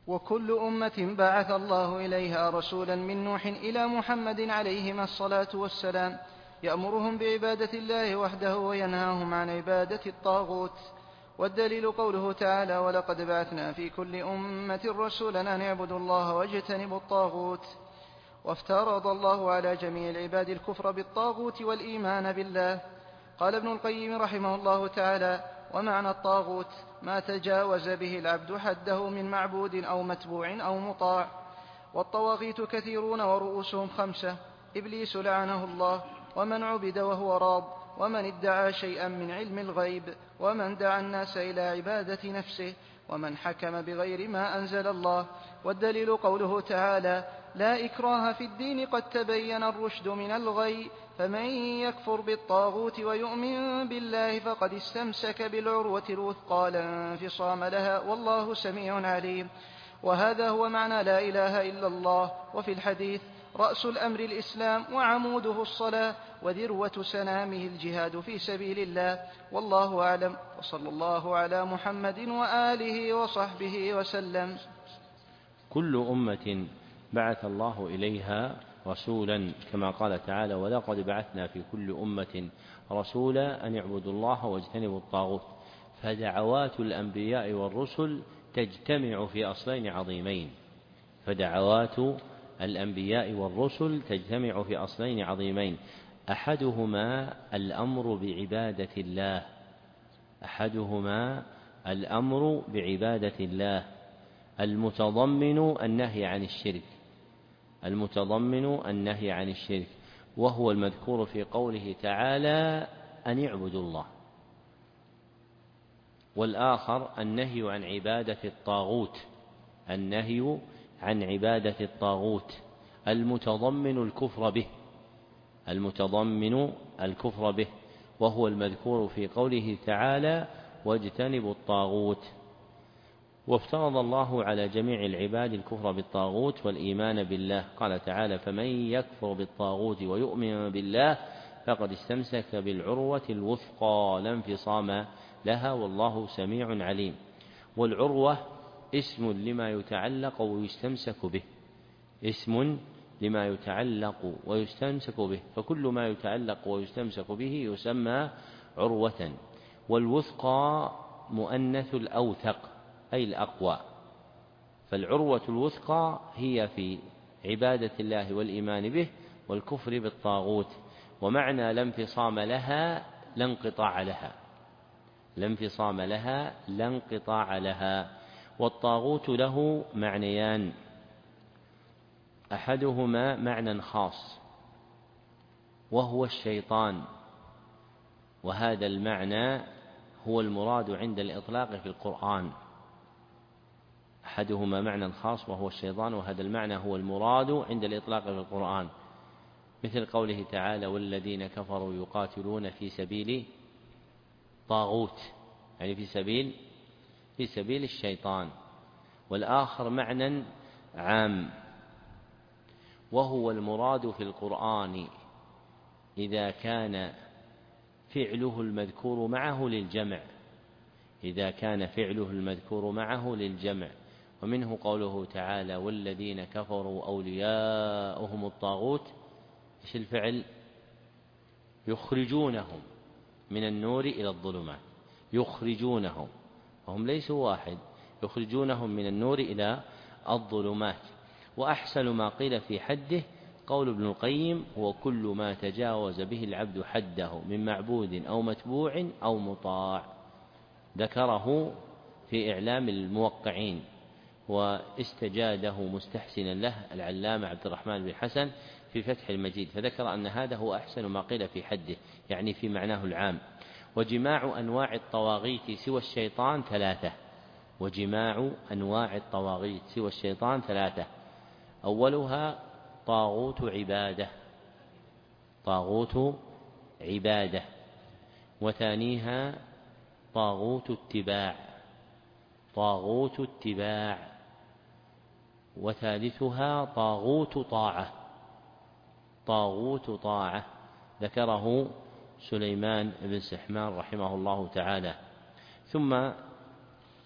Speaker 2: وكل أمة بعث الله إليها رسولا من نوح إلى محمد عليهما الصلاة والسلام يأمرهم بعبادة الله وحده وينهاهم عن عبادة الطاغوت. والدليل قوله تعالى: ولقد بعثنا في كل أمة رسولا أن اعبدوا الله واجتنبوا الطاغوت. وافترض الله على جميع العباد الكفر بالطاغوت والإيمان بالله. قال ابن القيم رحمه الله تعالى: ومعنى الطاغوت ما تجاوز به العبد حده من معبود أو متبوع أو مطاع. والطواغيت كثيرون ورؤوسهم خمسة: إبليس لعنه الله، ومن عبد وهو راض، ومن ادعى شيئا من علم الغيب، ومن دعا الناس إلى عبادة نفسه، ومن حكم بغير ما أنزل الله. والدليل قوله تعالى: لا إكراه في الدين قد تبين الرشد من الغي، فمن يكفر بالطاغوت ويؤمن بالله فقد استمسك بالعروة الوثقى لا انفصام لها، والله سميع عليم. وهذا هو معنى لا إله إلا الله. وفي الحديث: رأس الأمر الإسلام وعموده الصلاة وذروة سنامه الجهاد في سبيل الله. والله أعلم، وصلى الله على محمد وآله وصحبه وسلم.
Speaker 1: كل أمة بعث الله إليها رسولا، كما قال تعالى: ولقد بعثنا في كل أمة رسولا أن اعبدوا الله واجتنبوا الطاغوت. فدعوات الأنبياء والرسل تجتمع في أصلين عظيمين فدعوات الأنبياء والرسل تجتمع في أصلين عظيمين أحدهما الأمر بعبادة الله أحدهما الأمر بعبادة الله المتضمن النهي عن الشرك المتضمن النهي عن الشرك وهو المذكور في قوله تعالى: أن اعبدوا الله. والآخر النهي عن عبادة الطاغوت النهي عن عبادة الطاغوت المتضمن الكفر به المتضمن الكفر به وهو المذكور في قوله تعالى: واجتنبوا الطاغوت. وافترض الله على جميع العباد الكفر بالطاغوت والإيمان بالله. قال تعالى: فمن يكفر بالطاغوت ويؤمن بالله فقد استمسك بالعروة الوثقى لا انفصام لها، والله سميع عليم. والعروة اسم لما يتعلق ويستمسك به اسم لما يتعلق ويستمسك به فكل ما يتعلق ويستمسك به يسمى عروة. والوثقى مؤنث الأوثق أي الأقوى، فالعروة الوثقى هي في عبادة الله والإيمان به والكفر بالطاغوت. ومعنى لا انفصام لها لا انقطاع لها لا انفصام لها لا انقطاع لها. والطاغوت له معنيان: أحدهما معنى خاص وهو الشيطان، وهذا المعنى هو المراد عند الإطلاق في القرآن. أحدهما معنى خاص وهو الشيطان، وهذا المعنى هو المراد عند الإطلاق في القرآن، مثل قوله تعالى: والذين كفروا يقاتلون في سبيل طاغوت، يعني في سبيل في سبيل الشيطان. والآخر معنى عام وهو المراد في القرآن إذا كان فعله المذكور معه للجمع إذا كان فعله المذكور معه للجمع ومنه قوله تعالى: والذين كفروا أولياؤهم الطاغوت. إيش الفعل؟ يخرجونهم من النور إلى الظلمات يخرجونهم وهم ليسوا واحد يخرجونهم من النور إلى الظلمات. وأحسن ما قيل في حده قول ابن القيم: هو كل ما تجاوز به العبد حده من معبود أو متبوع أو مطاع. ذكره في إعلام الموقعين واستجاده مستحسنا له العلامة عبد الرحمن بن حسن في فتح المجيد، فذكر أن هذا هو أحسن ما قيل في حده، يعني في معناه العام. وجماع أنواع الطواغيت سوى الشيطان ثلاثة وجماع أنواع الطواغيت سوى الشيطان ثلاثة أولها طاغوت عبادة طاغوت عبادة وثانيها طاغوت اتباع طاغوت اتباع وثالثها طاغوت طاعة طاغوت طاعة ذكره سليمان بن سحمان رحمه الله تعالى. ثم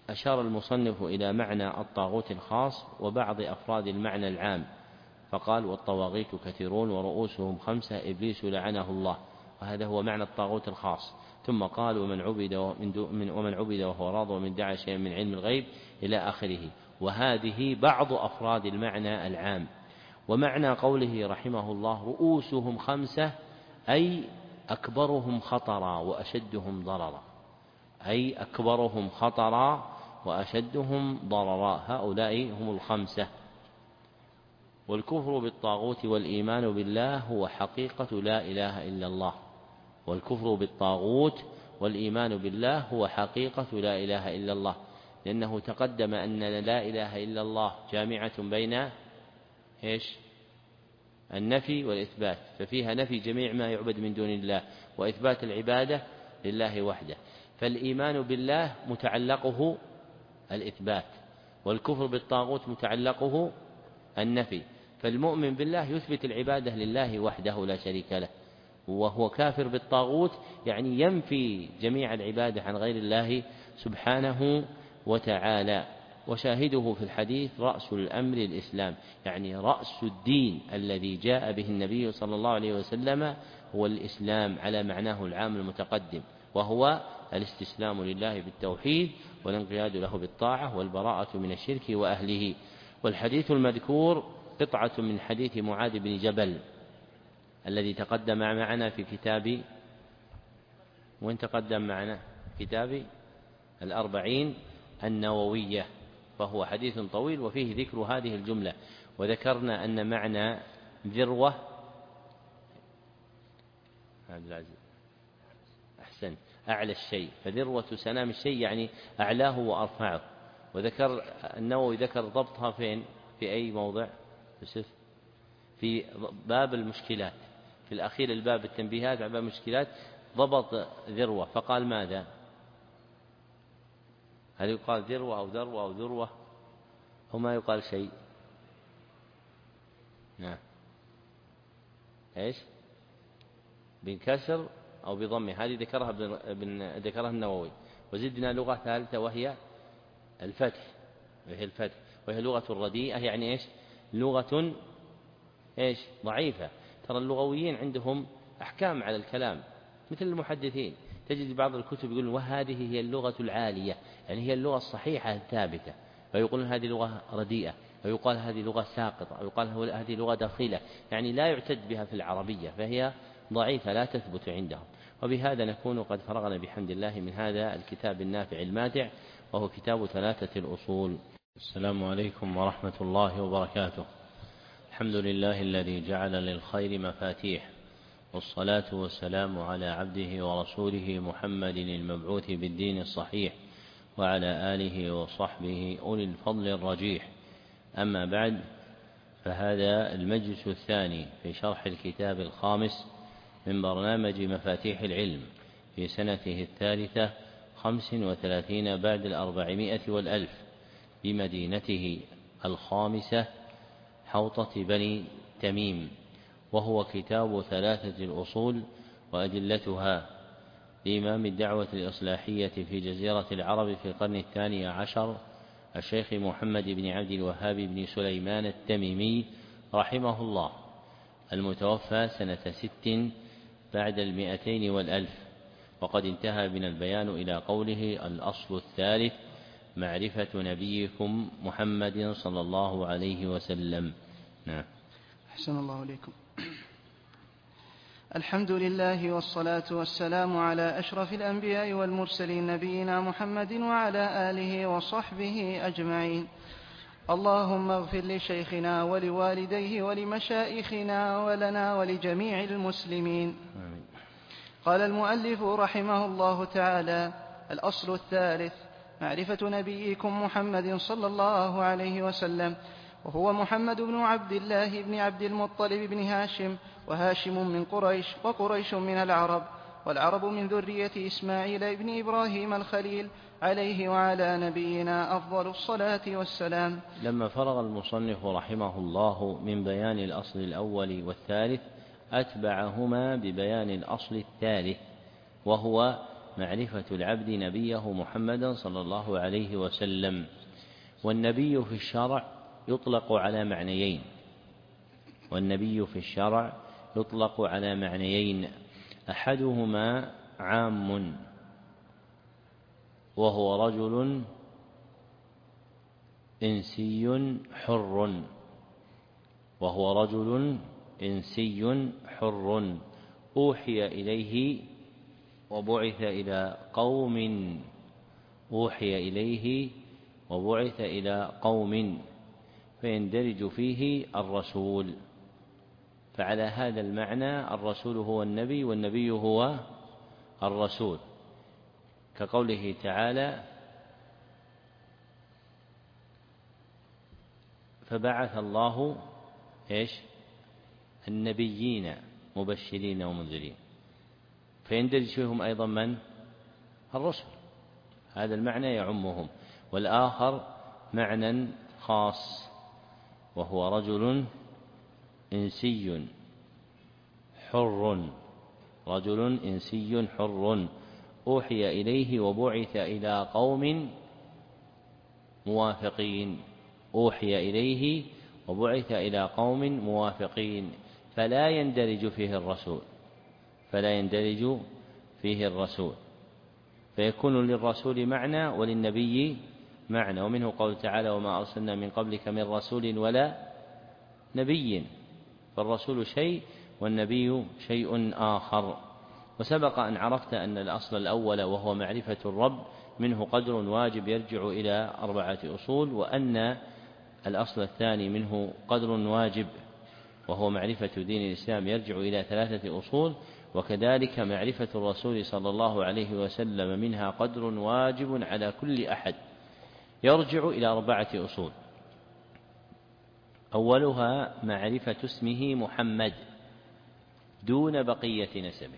Speaker 1: أشار المصنف إلى معنى الطاغوت الخاص وبعض أفراد المعنى العام، فقال: والطواغيت كثيرون ورؤوسهم خمسة إبليس لعنه الله، وهذا هو معنى الطاغوت الخاص. ثم قال: ومن عبد ومن, ومن عبد وهو راض ومن ادعى شيئا من علم الغيب إلى آخره. وهذه بعض أفراد المعنى العام. ومعنى قوله رحمه الله: رؤوسهم خمسة، أي أكبرهم خطرا وأشدهم ضررا، أي أكبرهم خطرا وأشدهم ضررا، هؤلاء هم الخمسة. والكفر بالطاغوت والإيمان بالله هو حقيقة لا إله إلا الله. والكفر بالطاغوت والإيمان بالله هو حقيقة لا إله إلا الله، لأنه تقدم أن لا إله إلا الله جامعة بين إيش؟ النفي والإثبات، ففيها نفي جميع ما يعبد من دون الله وإثبات العبادة لله وحده. فالإيمان بالله متعلقه الإثبات، والكفر بالطاغوت متعلقه النفي. فالمؤمن بالله يثبت العبادة لله وحده لا شريك له، وهو كافر بالطاغوت يعني ينفي جميع العبادة عن غير الله سبحانه وتعالى. وشاهده في الحديث: رأس الأمر الإسلام، يعني رأس الدين الذي جاء به النبي صلى الله عليه وسلم هو الإسلام على معناه العام المتقدم، وهو الاستسلام لله بالتوحيد والانقياد له بالطاعة والبراءة من الشرك وأهله. والحديث المذكور قطعة من حديث معاذ بن جبل الذي تقدم معنا في كتاب وين تقدم معنا كتاب الأربعين النووية، فهو حديث طويل وفيه ذكر هذه الجملة. وذكرنا أن معنى ذروة عبد العزيز أحسن أعلى الشيء، فذروة سنام الشيء يعني أعلاه وأرفعه. وذكر النووي ذكر ضبطها فين؟ في أي موضع؟ في باب المشكلات، في الأخير الباب التنبيهات على باب المشكلات ضبط ذروة، فقال ماذا؟ هل يقال ذروة أو ذروة أو ذروة أو ما يقال شيء؟ نعم إيش؟ بكسر أو بضمه، هذه ذكرها ابن ذكرها النووي. وزدنا لغة ثالثة وهي الفتح، وهي الفتح وهي لغة الرديئة، يعني إيش؟ لغة إيش؟ ضعيفة. ترى اللغويين عندهم أحكام على الكلام مثل المحدثين، تجد بعض الكتب يقول وهذه هي اللغة العالية، يعني هي اللغة الصحيحة الثابتة، فيقولون هذه لغة رديئة، ويقال هذه لغة ساقطة، ويقال هذه لغة دخيلة، يعني لا يعتد بها في العربية، فهي ضعيفة لا تثبت عندهم. وبهذا نكون قد فرغنا بحمد الله من هذا الكتاب النافع الماتع، وهو كتاب ثلاثة الأصول. السلام عليكم ورحمة الله وبركاته. الحمد لله الذي جعل للخير مفاتيح، والصلاة والسلام على عبده ورسوله محمد المبعوث بالدين الصحيح، وعلى آله وصحبه أولي الفضل الرجيح. أما بعد، فهذا المجلس الثاني في شرح الكتاب الخامس من برنامج مفاتيح العلم في سنته الثالثة خمس وثلاثين بعد الأربعمائة والألف بمدينته الخامسة حوطة بني تميم، وهو كتاب ثلاثة الأصول وأدلتها لإمام الدعوة الإصلاحية في جزيرة العرب في القرن الثاني عشر الشيخ محمد بن عبد الوهاب بن سليمان التميمي رحمه الله، المتوفى سنة ست بعد المئتين والألف. وقد انتهى بنا البيان إلى قوله: الأصل الثالث معرفة نبيكم محمد صلى الله عليه وسلم. نعم.
Speaker 2: أحسن الله إليكم. الحمد لله والصلاة والسلام على أشرف الأنبياء والمرسلين نبينا محمد وعلى آله وصحبه أجمعين. اللهم اغفر لشيخنا ولوالديه ولمشائخنا ولنا ولجميع المسلمين. آمين. قال المؤلف رحمه الله تعالى: الأصل الثالث معرفة نبيكم محمد صلى الله عليه وسلم، وهو محمد بن عبد الله بن عبد المطلب بن هاشم، وهاشم من قريش، وقريش من العرب، والعرب من ذرية إسماعيل بن إبراهيم الخليل عليه وعلى نبينا أفضل الصلاة والسلام.
Speaker 1: لما فرغ المصنف رحمه الله من بيان الأصل الأول والثالث، أتبعهما ببيان الأصل الثالث، وهو معرفة العبد نبيه محمدا صلى الله عليه وسلم. والنبي في الشرع يطلق على معنيين والنبي في الشرع يطلق على معنيين أحدهما عام وهو رجل إنسي حر وهو رجل إنسي حر أوحي إليه وبعث إلى قوم أوحي إليه وبعث إلى قوم فيندرج فيه الرسول. فعلى هذا المعنى الرسول هو النبي والنبي هو الرسول، كقوله تعالى: فبعث الله إيش النبيين مبشرين ومنذرين، فيندرج فيهم أيضا من؟ الرسل. هذا المعنى يعمهم. والآخر معنى خاص وهو رجل إنسي حر رجل إنسي حر أوحي إليه وبعث إلى قوم موافقين أوحي إليه وبعث إلى قوم موافقين فلا يندرج فيه الرسول فلا يندرج فيه الرسول فيكون للرسول معنى وللنبي معنى. ومنه قول تعالى: وما أرسلنا من قبلك من رسول ولا نبي، فالرسول شيء والنبي شيء آخر. وسبق أن عرفت أن الأصل الأول وهو معرفة الرب منه قدر واجب يرجع إلى أربعة أصول، وأن الأصل الثاني منه قدر واجب وهو معرفة دين الإسلام يرجع إلى ثلاثة أصول، وكذلك معرفة الرسول صلى الله عليه وسلم منها قدر واجب على كل أحد يرجع إلى أربعة أصول. أولها معرفة اسمه محمد دون بقية نسبه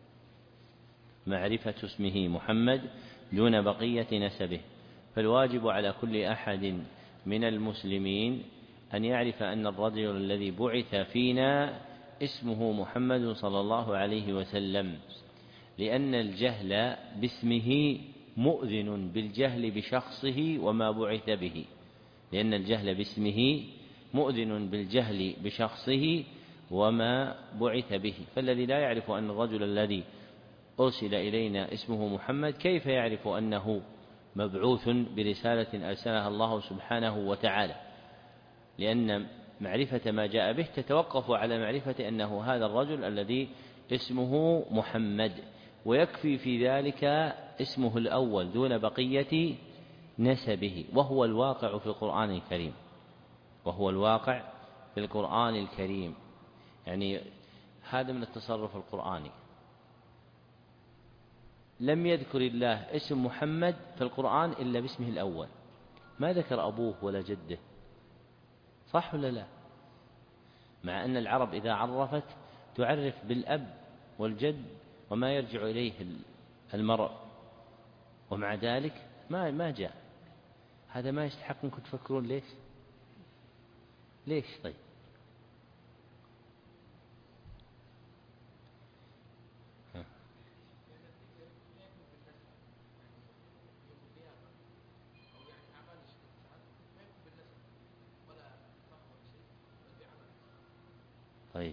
Speaker 1: معرفة اسمه محمد دون بقية نسبه فالواجب على كل أحد من المسلمين أن يعرف أن الرجل الذي بعث فينا اسمه محمد صلى الله عليه وسلم، لأن الجهل باسمه مؤذن بالجهل بشخصه وما بعث به لأن الجهل باسمه مؤذن بالجهل بشخصه وما بعث به. فالذي لا يعرف أن الرجل الذي أرسل إلينا اسمه محمد كيف يعرف أنه مبعوث برسالة أرسلها الله سبحانه وتعالى؟ لأن معرفة ما جاء به تتوقف على معرفة أنه هذا الرجل الذي اسمه محمد، ويكفي في ذلك اسمه الأول دون بقية نسبه، وهو الواقع في القرآن الكريم وهو الواقع في القرآن الكريم يعني هذا من التصرف القرآني. لم يذكر الله اسم محمد في القرآن إلا باسمه الأول، ما ذكر أبوه ولا جده، صح ولا لا؟ مع أن العرب إذا عرفت تعرف بالأب والجد وما يرجع إليه المرء، ومع ذلك ما ما جاء. هذا ما يستحق أنكم تفكرون ليش؟ ليش طيب؟ طيب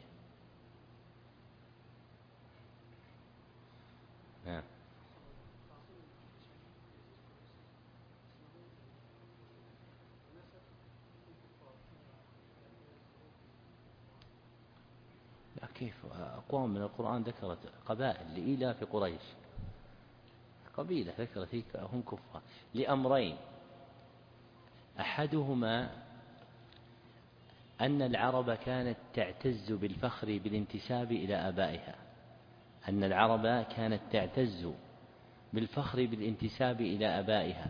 Speaker 1: نعم. لا كيف؟ أقوام من القرآن ذكرت قبائل لإيلاف قريش، قبيلة ذكرت هيك هم كفار لأمرين: أحدهما أن العرب كانت تعتز بالفخر بالانتساب إلى آبائها أن العرب كانت تعتز بالفخر بالانتساب إلى آبائها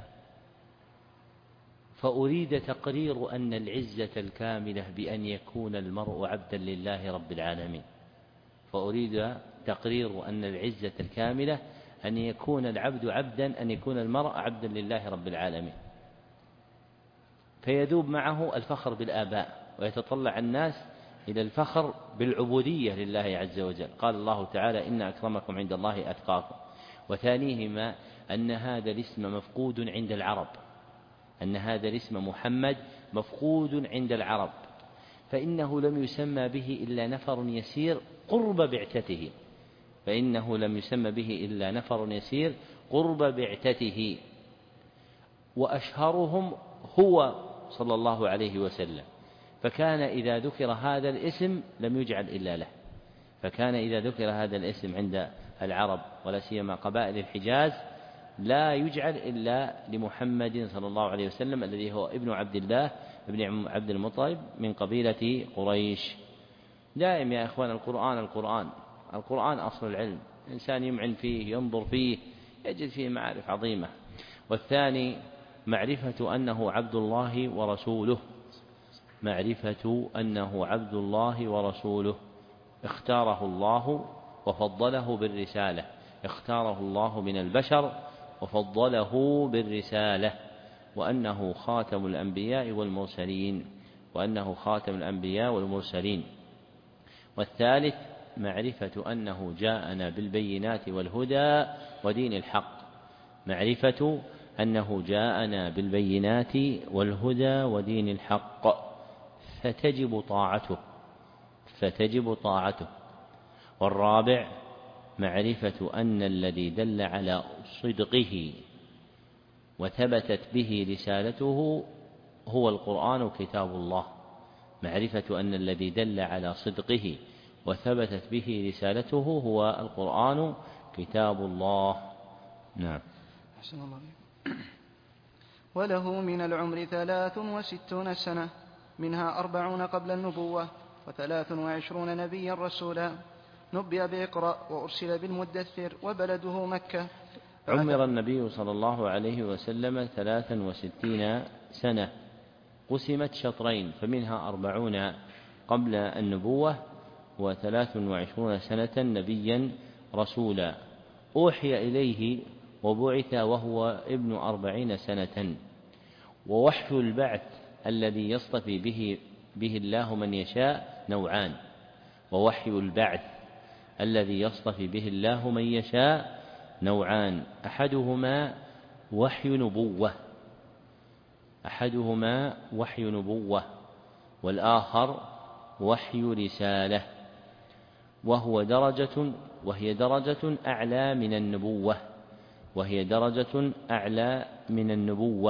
Speaker 1: فأريد تقرير أن العزة الكاملة بأن يكون المرء عبدا لله رب العالمين فأريد تقرير أن العزة الكاملة أن يكون العبد عبدا أن يكون المرء عبدا لله رب العالمين، فيذوب معه الفخر بالآباء ويتطلع الناس إلى الفخر بالعبودية لله عز وجل. قال الله تعالى: إن أكرمكم عند الله أتقاكم. وثانيهما أن هذا الاسم مفقود عند العرب، أن هذا الاسم محمد مفقود عند العرب، فإنه لم يسمى به إلا نفر يسير قرب بعثته، فإنه لم يسمى به إلا نفر يسير قرب بعثته، وأشهرهم هو صلى الله عليه وسلم، فكان إذا ذكر هذا الاسم لم يجعل إلا له، فكان إذا ذكر هذا الاسم عند العرب ولا سيما قبائل الحجاز لا يجعل إلا لمحمد صلى الله عليه وسلم الذي هو ابن عبد الله ابن عبد المطلب من قبيلة قريش. دائم يا إخوان القرآن القرآن القرآن أصل العلم، الإنسان يمعن فيه ينظر فيه يجد فيه معارف عظيمة. والثاني معرفة أنه عبد الله ورسوله، معرفة أنه عبد الله ورسوله، اختاره الله وفضله بالرسالة، اختاره الله من البشر وفضله بالرسالة، وأنه خاتم الأنبياء والمرسلين، وأنه خاتم الأنبياء والمرسلين. والثالث معرفة أنه جاءنا بالبينات والهدى ودين الحق، معرفة أنه جاءنا بالبينات والهدى ودين الحق، فتجب طاعته فتجب طاعته. والرابع معرفة أن الذي دل على صدقه وثبتت به رسالته هو القرآن كتاب الله، معرفة أن الذي دل على صدقه وثبتت به رسالته هو القرآن كتاب الله. نعم.
Speaker 2: أحسن الله. وله من العمر ثلاث وستون سنة، منها أربعون قبل النبوة وثلاث وعشرون نبيا رسولا، نبئ بإقرأ وأرسل بالمدثر وبلده مكة.
Speaker 1: عمر النبي صلى الله عليه وسلم ثلاثا وستين سنة، قسمت شطرين، فمنها أربعون قبل النبوة وثلاث وعشرون سنة نبيا رسولا، أوحي إليه وبعث وهو ابن أربعين سنة. ووحي البعث الذي يصطفي به, به الله من يشاء نوعان، ووحي البعث الذي يصطفي به الله من يشاء نوعان، أحدهما وحي نبوة أحدهما وحي نبوة والآخر وحي رسالة، وهو درجة وهي درجة أعلى من النبوة وهي درجة أعلى من النبوة.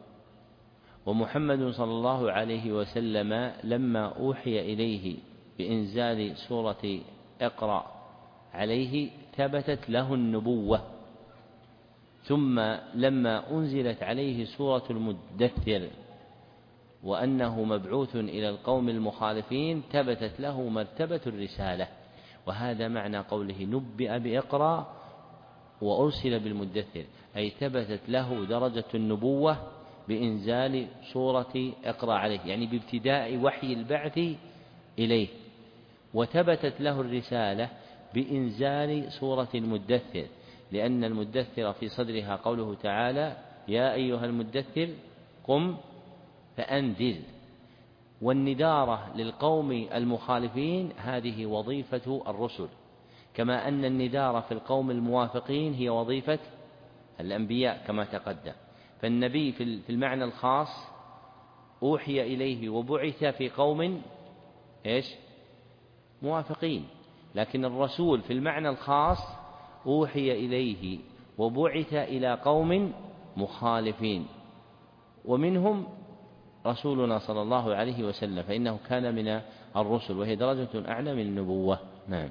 Speaker 1: ومحمد صلى الله عليه وسلم لما أوحي إليه بإنزال سورة اقرأ عليه ثبتت له النبوة، ثم لما أنزلت عليه سورة المدثر وأنه مبعوث إلى القوم المخالفين ثبتت له مرتبة الرسالة. وهذا معنى قوله نبئ بإقرأ وأرسل بالمدثر، أي ثبتت له درجة النبوة بإنزال سورة اقرأ عليه، يعني بابتداء وحي البعث إليه، وثبتت له الرسالة بإنزال سورة المدثر، لأن المدثر في صدرها قوله تعالى يا أيها المدثر قم فأنذر، والندارة للقوم المخالفين هذه وظيفة الرسل، كما أن الندارة في القوم الموافقين هي وظيفة الأنبياء كما تقدم. فالنبي في المعنى الخاص أوحي إليه وبعث في قوم إيش؟ موافقين، لكن الرسول في المعنى الخاص أوحي إليه وبعث إلى قوم مخالفين، ومنهم رسولنا صلى الله عليه وسلم، فإنه كان من الرسل وهي درجة أعلى من النبوة. نعم.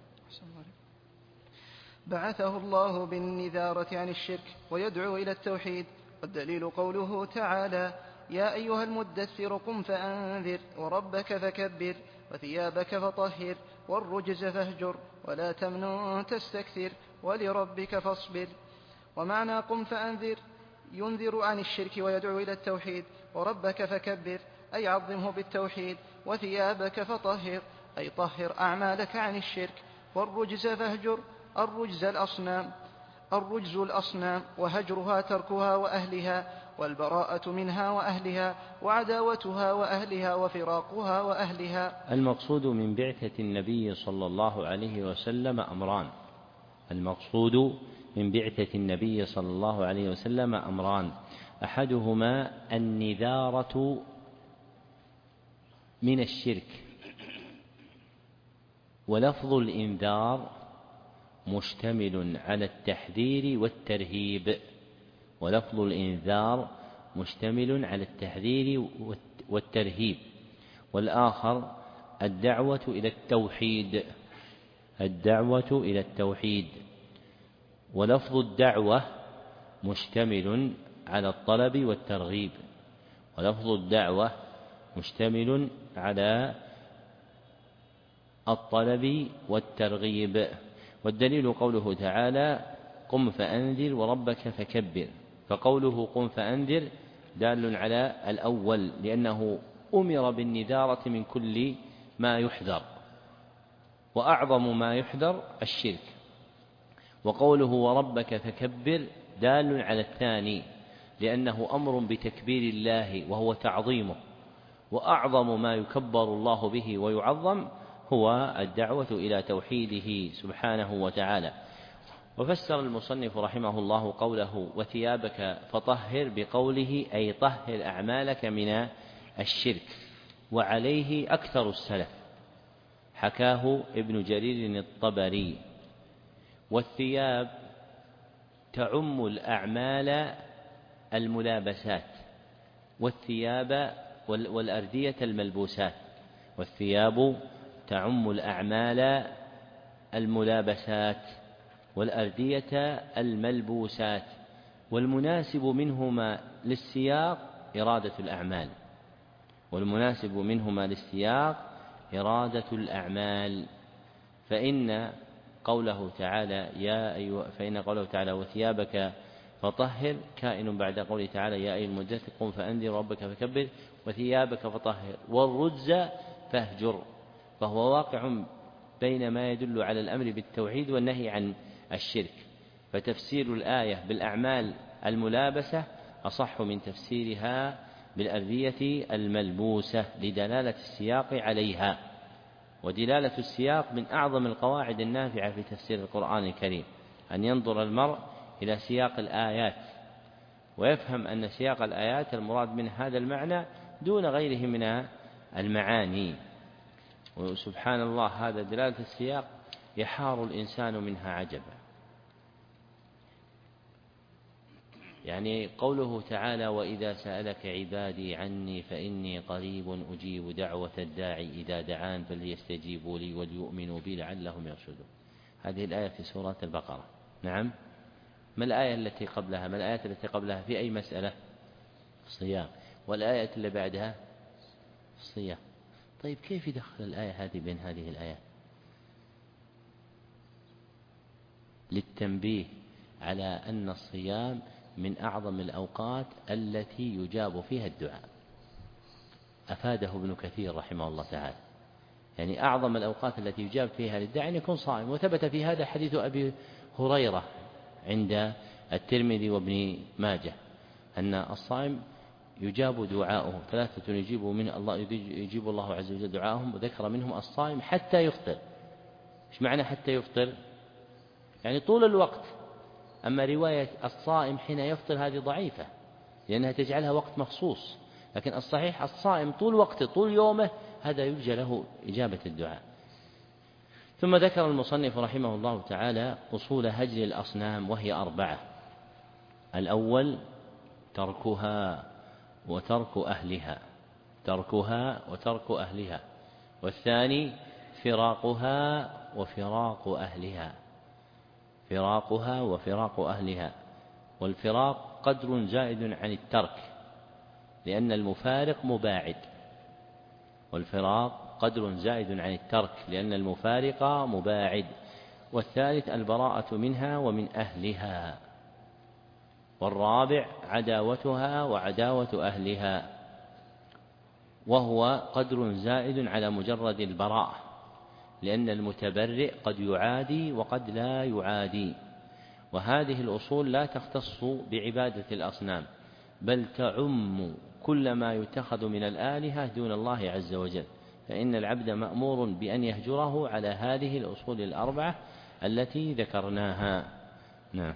Speaker 2: بعثه الله بالنذارة عن الشرك ويدعو إلى التوحيد، والدليل قوله تعالى يا أيها المدثر قم فأنذر وربك فكبر وثيابك فطهر والرجز فاهجر ولا تمنن تستكثر ولربك فاصبر. ومعنى قم فأنذر ينذر عن الشرك ويدعو إلى التوحيد، وربك فكبر أي عظمه بالتوحيد، وثيابك فطهر أي طهر أعمالك عن الشرك، والرجز فاهجر الرجز الأصنام الرجز الأصنام وهجرها تركها وأهلها، والبراءة منها وأهلها، وعداوتها وأهلها، وفراقها وأهلها.
Speaker 1: المقصود من بعثة النبي صلى الله عليه وسلم أمران: المقصود من بعثة النبي صلى الله عليه وسلم أمران: أحدهما النذارة من الشرك، ولفظ الإنذار مشتمل على التحذير والترهيب، ولفظ الإنذار مشتمل على التحذير والترهيب. والآخر الدعوة إلى التوحيد، الدعوة إلى التوحيد، ولفظ الدعوة مشتمل على الطلب والترغيب، ولفظ الدعوة مشتمل على الطلب والترغيب. والدليل قوله تعالى: قم فأنذر وربك فكبر. فقوله قم فأنذر دال على الأول، لأنه أمر بالنذارة من كل ما يحذر، وأعظم ما يحذر الشرك. وقوله وربك فكبر دال على الثاني، لأنه أمر بتكبير الله وهو تعظيمه، وأعظم ما يكبر الله به ويعظم هو الدعوة إلى توحيده سبحانه وتعالى. وفسر المصنف رحمه الله قوله وثيابك فطهر بقوله أي طهر أعمالك من الشرك، وعليه أكثر السلف، حكاه ابن جرير الطبري. والثياب تعم الأعمال الملابسات، والثياب والأردية الملبوسات. والثياب تعم الأعمال الملابسات والأردية الملبوسات، والمناسب منهما للسياق إرادة الأعمال، والمناسب منهما للسياق إرادة الأعمال. فإن قوله تعالى يا أيها فإن قوله تعالى وثيابك فطهر كائن بعد قوله تعالى يا أيها المدثر قم فأنذر ربك فكبر، وثيابك فطهر والرجز فاهجر، فهو واقع بين ما يدل على الأمر بالتوحيد والنهي عن الشرك. فتفسير الآية بالأعمال الملابسة أصح من تفسيرها بالأردية الملبوسة لدلالة السياق عليها. ودلالة السياق من أعظم القواعد النافعة في تفسير القرآن الكريم، أن ينظر المرء إلى سياق الآيات ويفهم أن سياق الآيات المراد من هذا المعنى دون غيره من المعاني. وسبحان الله هذا دلالة السياق يحار الإنسان منها عجبا. يعني قوله تعالى وإذا سألك عبادي عني فإني قريب أجيب دعوة الداعي إذا دعان فليستجيبوا لي وليؤمنوا بي لعلهم يرشدون، هذه الآية في سورة البقرة. نعم. ما الآية التي قبلها؟ ما الآية التي قبلها في أي مسألة؟ الصيام. والآية اللي بعدها الصيام. طيب كيف يدخل الآية هذه بين هذه الآيات؟ للتنبيه على أن الصيام من أعظم الأوقات التي يجاب فيها الدعاء، أفاده ابن كثير رحمه الله تعالى. يعني أعظم الأوقات التي يجاب فيها للداعي أن يكون صائم. وثبت في هذا حديث أبي هريرة عند الترمذي وابن ماجه أن الصائم يجاب دعاؤه، ثلاثة يجيب من الله يجيب الله عز وجل دعاءهم، وذكر منهم الصائم حتى يفطر. إيش معنى حتى يفطر؟ يعني طول الوقت. أما رواية الصائم حين يفطر هذه ضعيفة لأنها تجعلها وقت مخصوص، لكن الصحيح الصائم طول وقته طول يومه هذا يرجى له إجابة الدعاء. ثم ذكر المصنف رحمه الله تعالى أصول هجر الأصنام وهي أربعة: الأول تركها وترك أهلها، تركها وترك أهلها. والثاني فراقها وفراق أهلها، فراقها وفراق أهلها. والفراق قدر زائد عن الترك لأن المفارق مباعد، والفراق قدر زائد عن الترك لأن المفارق مباعد. والثالث البراءة منها ومن أهلها. والرابع عداوتها وعداوة أهلها، وهو قدر زائد على مجرد البراءة لأن المتبرئ قد يعادي وقد لا يعادي. وهذه الأصول لا تختص بعبادة الأصنام بل تعم كل ما يتخذ من الآلهة دون الله عز وجل، فإن العبد مأمور بأن يهجره على هذه الأصول الأربعة التي ذكرناها. نعم.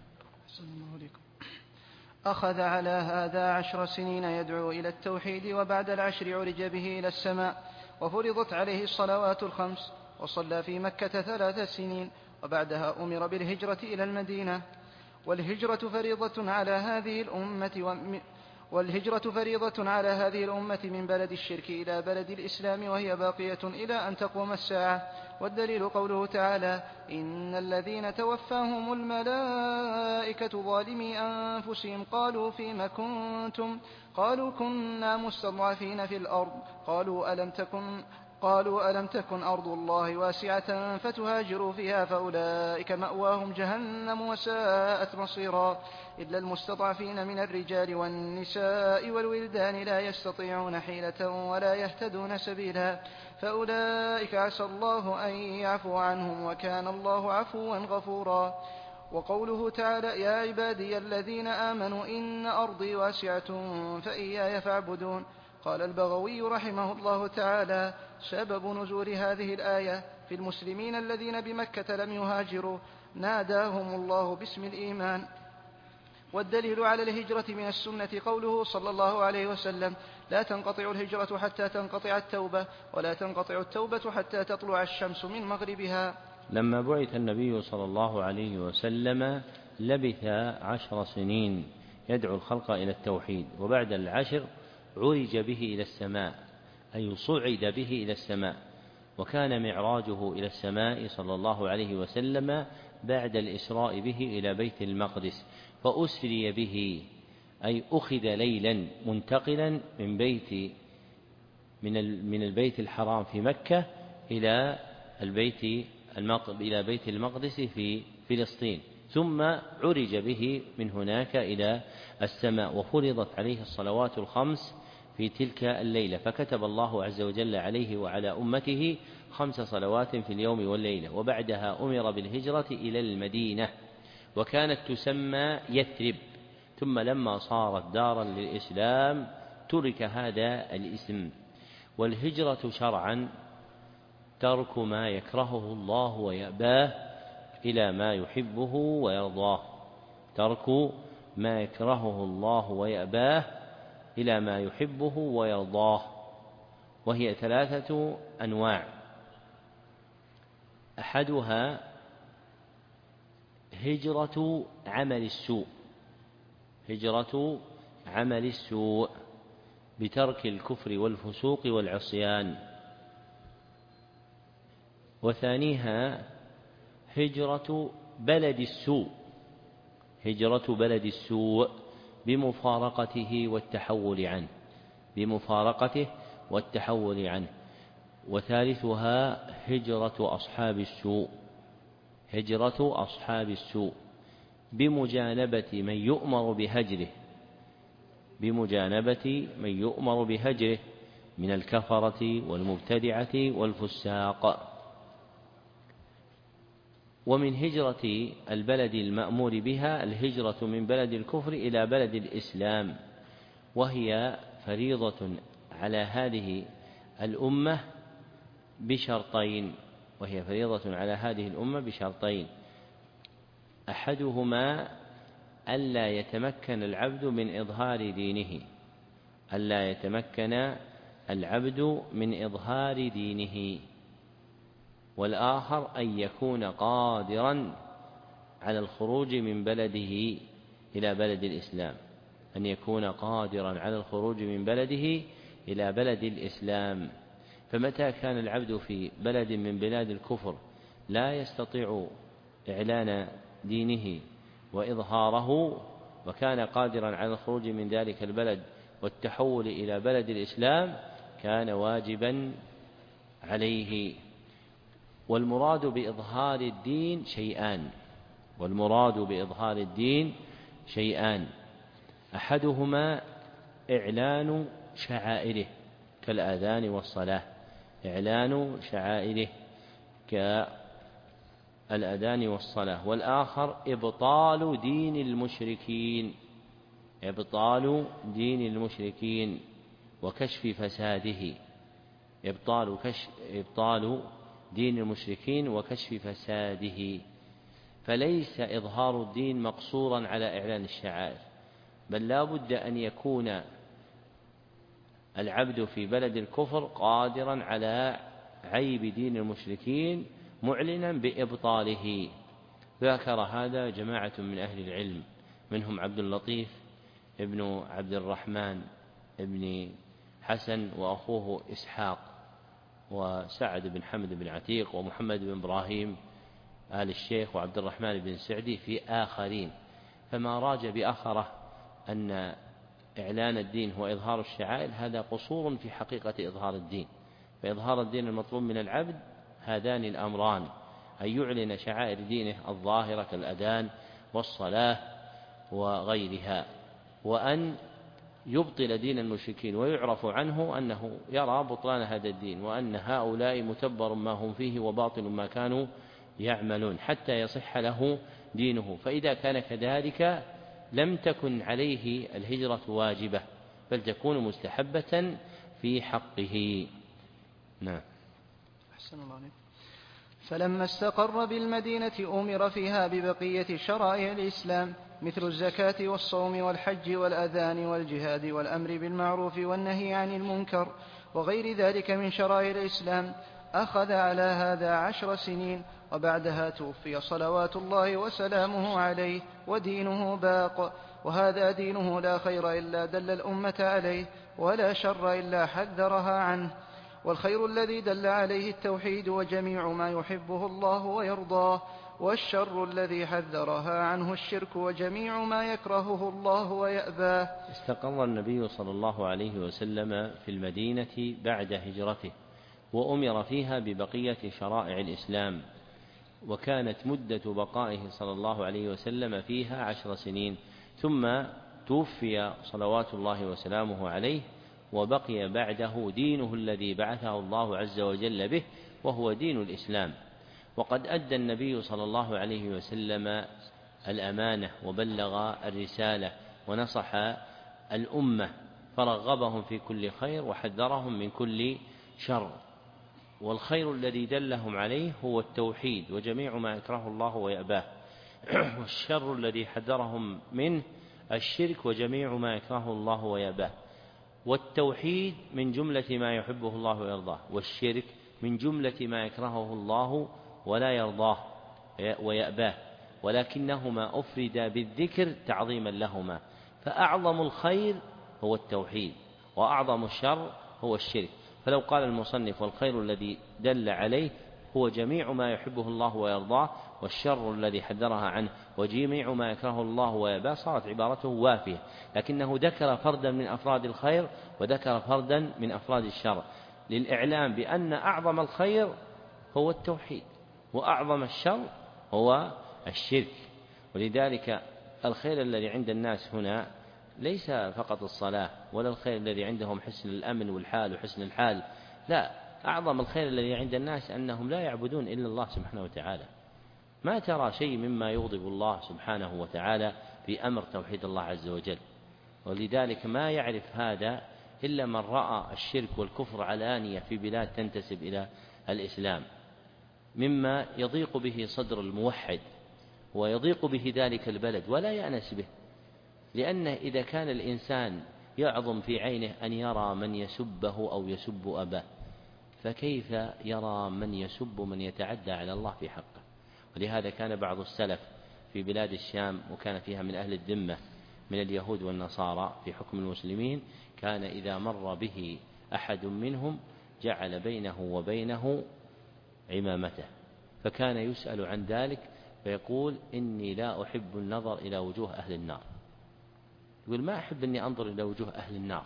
Speaker 2: أخذ على هذا عشر سنين يدعو إلى التوحيد، وبعد العشر عرج به إلى السماء وفرضت عليه الصلوات الخمس، وصلى في مكة ثلاث سنين، وبعدها أمر بالهجرة إلى المدينة. والهجرة فريضة على هذه الأمة و... والهجرة فريضة على هذه الأمة من بلد الشرك إلى بلد الإسلام، وهي باقية إلى أن تقوم الساعة. والدليل قوله تعالى: إن الذين توفاهم الملائكة ظالمي أنفسهم قالوا فيم كنتم؟ قالوا كنا مستضعفين في الأرض. قالوا ألم تكن قالوا ألم تكن أرض الله واسعة فتهاجروا فيها فأولئك مأواهم جهنم وساءت مصيرا، إلا المستضعفين من الرجال والنساء والولدان لا يستطيعون حيلة ولا يهتدون سبيلا، فأولئك عسى الله أن يعفو عنهم، وكان الله عفوا غفورا. وقوله تعالى: يا عبادي الذين آمنوا إن أرضي واسعة فإياي فاعبدون. قال البغوي رحمه الله تعالى: سبب نزول هذه الآية في المسلمين الذين بمكة لم يهاجروا ناداهم الله باسم الإيمان. والدليل على الهجرة من السنة قوله صلى الله عليه وسلم: لا تنقطع الهجرة حتى تنقطع التوبة، ولا تنقطع التوبة حتى تطلع الشمس من مغربها.
Speaker 1: لما بعث النبي صلى الله عليه وسلم لبث عشر سنين يدعو الخلق إلى التوحيد، وبعد العشر عرج به إلى السماء، أي صعد به إلى السماء، وكان معراجه إلى السماء صلى الله عليه وسلم بعد الإسراء به إلى بيت المقدس، فأسري به أي أخذ ليلا منتقلا من بيت من من البيت الحرام في مكة إلى البيت إلى بيت المقدس في فلسطين، ثم عرج به من هناك إلى السماء، وفرضت عليه الصلوات الخمس في تلك الليلة، فكتب الله عز وجل عليه وعلى أمته خمس صلوات في اليوم والليلة. وبعدها أمر بالهجرة إلى المدينة، وكانت تسمى يثرب، ثم لما صارت دارا للإسلام ترك هذا الاسم. والهجرة شرعا ترك ما يكرهه الله ويأباه إلى ما يحبه ويرضاه، ترك ما يكرهه الله ويأباه إلى ما يحبه ويرضاه، وهي ثلاثة أنواع: أحدها هجرة عمل السوء، هجرة عمل السوء بترك الكفر والفسوق والعصيان. وثانيها هجرة بلد السوء، هجرة بلد السوء بمفارقته والتحول عنه، بمفارقته والتحول عنه. وثالثها هجرة أصحاب السوء، هجرة أصحاب السوء بمجانبة من يؤمر بهجره، بمجانبة من يؤمر بهجره من الكفرة والمبتدعة والفساق. ومن هجرة البلد المأمور بها الهجرة من بلد الكفر إلى بلد الإسلام، وهي فريضة على هذه الأمة بشرطين، وهي فريضة على هذه الأمة بشرطين: أحدهما ألا يتمكن العبد من إظهار دينه، ألا يتمكن العبد من إظهار دينه، والآخر أن يكون قادرا على الخروج من بلده إلى بلد الإسلام، أن يكون قادرا على الخروج من بلده إلى بلد الإسلام. فمتى كان العبد في بلد من بلاد الكفر لا يستطيع إعلان دينه وإظهاره، وكان قادرا على الخروج من ذلك البلد والتحول إلى بلد الإسلام، كان واجبا عليه. والمراد بإظهار الدين شيئان، والمراد بإظهار الدين شيئان: أحدهما إعلان شعائره كالآذان والصلاة، إعلان شعائره كالآذان والصلاة. والآخر إبطال دين المشركين، إبطال دين المشركين وكشف فساده، إبطال كشف إبطال دين المشركين وكشف فساده. فليس إظهار الدين مقصورا على إعلان الشعائر، بل لا بد أن يكون العبد في بلد الكفر قادرا على عيب دين المشركين معلنا بإبطاله. ذكر هذا جماعة من أهل العلم، منهم عبد اللطيف ابن عبد الرحمن ابن حسن وأخوه إسحاق وسعد بن حمد بن عتيق ومحمد بن إبراهيم آل الشيخ وعبد الرحمن بن سعدي في آخرين. فما راج بآخره أن إعلان الدين هو إظهار الشعائر هذا قصور في حقيقة إظهار الدين. فإظهار الدين المطلوب من العبد هذان الأمران: أن يعلن شعائر دينه الظاهرة كالأذان والصلاة وغيرها، وأن يبطل دين المشركين ويعرف عنه أنه يرى بطلان هذا الدين، وأن هؤلاء متبر ما هم فيه وباطل ما كانوا يعملون، حتى يصح له دينه. فإذا كان كذلك لم تكن عليه الهجرة واجبة، بل تكون مستحبة في حقه. نعم.
Speaker 2: أحسن الله عليك. فلما استقر بالمدينة أمر فيها ببقية شرائع الإسلام مثل الزكاة والصوم والحج والأذان والجهاد والأمر بالمعروف والنهي عن المنكر وغير ذلك من شرائع الإسلام. أخذ على هذا عشر سنين، وبعدها توفي صلوات الله وسلامه عليه ودينه باق. وهذا دينه لا خير إلا دل الأمة عليه، ولا شر إلا حذرها عنه. والخير الذي دل عليه التوحيد وجميع ما يحبه الله ويرضاه، والشر الذي حذرها عنه الشرك وجميع ما يكرهه الله ويأباه.
Speaker 1: استقر النبي صلى الله عليه وسلم في المدينة بعد هجرته، وأمر فيها ببقية شرائع الإسلام، وكانت مدة بقائه صلى الله عليه وسلم فيها عشر سنين، ثم توفي صلوات الله وسلامه عليه، وبقي بعده دينه الذي بعثه الله عز وجل به، وهو دين الإسلام. وقد أدى النبي صلى الله عليه وسلم الأمانة وبلغ الرسالة ونصح الأمة، فرغبهم في كل خير وحذرهم من كل شر. والخير الذي دلهم عليه هو التوحيد وجميع ما يكرهه الله ويأباه، والشر الذي حذرهم منه الشرك وجميع ما يكرهه الله ويأباه. والتوحيد من جملة ما يحبه الله ويرضاه، والشرك من جملة ما يكرهه الله ولا يرضاه ويأباه، ولكنهما أفردا بالذكر تعظيما لهما. فأعظم الخير هو التوحيد، وأعظم الشر هو الشرك. فلو قال المصنف: والخير الذي دل عليه هو جميع ما يحبه الله ويرضاه، والشر الذي حذرها عنه وجميع ما يكرهه الله ويأباه، صارت عبارته وافية. لكنه ذكر فردا من أفراد الخير وذكر فردا من أفراد الشر، للإعلام بأن أعظم الخير هو التوحيد، وأعظم الشر هو الشرك. ولذلك الخير الذي عند الناس هنا ليس فقط الصلاة، ولا الخير الذي عندهم حسن الأمن والحال وحسن الحال، لا، أعظم الخير الذي عند الناس أنهم لا يعبدون إلا الله سبحانه وتعالى. ما ترى شيء مما يغضب الله سبحانه وتعالى في أمر توحيد الله عز وجل. ولذلك ما يعرف هذا إلا من رأى الشرك والكفر علانية في بلاد تنتسب إلى الإسلام، مما يضيق به صدر الموحد ويضيق به ذلك البلد ولا يأنس به. لأن إذا كان الإنسان يعظم في عينه أن يرى من يسبه أو يسب أباه، فكيف يرى من يسب من يتعدى على الله في حقه؟ ولهذا كان بعض السلف في بلاد الشام، وكان فيها من أهل الذمة من اليهود والنصارى في حكم المسلمين، كان إذا مر به أحد منهم جعل بينه وبينه عمامته، فكان يسأل عن ذلك فيقول: إني لا أحب النظر إلى وجوه أهل النار. يقول: ما أحب أني أنظر إلى وجوه أهل النار،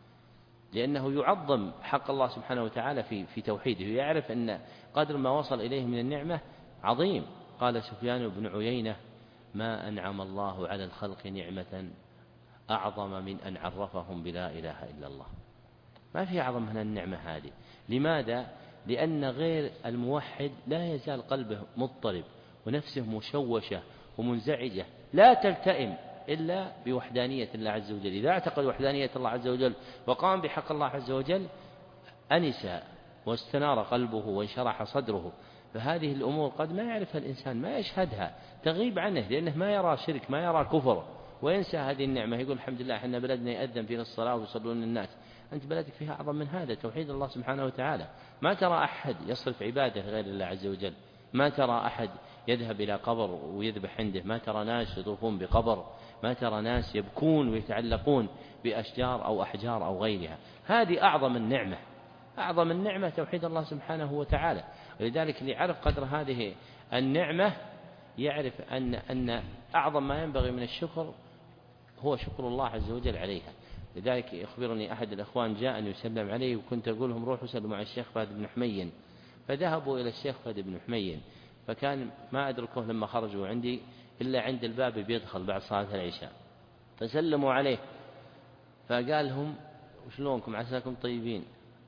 Speaker 1: لأنه يعظم حق الله سبحانه وتعالى في في توحيده، يعرف أن قدر ما وصل إليه من النعمة عظيم. قال سفيان بن عيينة: ما أنعم الله على الخلق نعمة أعظم من أن عرفهم بلا إله إلا الله. ما في أعظم من النعمة هذه. لماذا؟ لأن غير الموحد لا يزال قلبه مضطرب ونفسه مشوشة ومنزعجة، لا تلتئم إلا بوحدانية الله عز وجل. إذا اعتقد وحدانية الله عز وجل وقام بحق الله عز وجل أنس واستنار قلبه وانشرح صدره. فهذه الأمور قد ما يعرفها الإنسان، ما يشهدها، تغيب عنه لأنه ما يرى شرك، ما يرى كفر، وينسى هذه النعمة. يقول الحمد لله إحنا بلدنا يأذن فينا الصلاة ويصلون الناس. أنت بلدك فيها أعظم من هذا، توحيد الله سبحانه وتعالى. ما ترى أحد يصرف عباده غير الله عز وجل، ما ترى أحد يذهب إلى قبر ويذبح عنده، ما ترى ناس يطوفون بقبر، ما ترى ناس يبكون ويتعلقون بأشجار أو أحجار أو غيرها. هذه أعظم النعمة، أعظم النعمة توحيد الله سبحانه وتعالى. ولذلك اللي يعرف قدر هذه النعمة يعرف أن أن أعظم ما ينبغي من الشكر هو شكر الله عز وجل عليها. لذلك يخبرني أحد الأخوان جاء أن يسلم عليه، وكنت أقول لهم روحوا سلموا مع الشيخ فهد بن حمين، فذهبوا إلى الشيخ فهد بن حمين، فكان ما أدركه لما خرجوا عندي إلا عند الباب بيدخل بعد صلاة العشاء، فسلموا عليه فقال لهم وشلونكم عساكم طيبين؟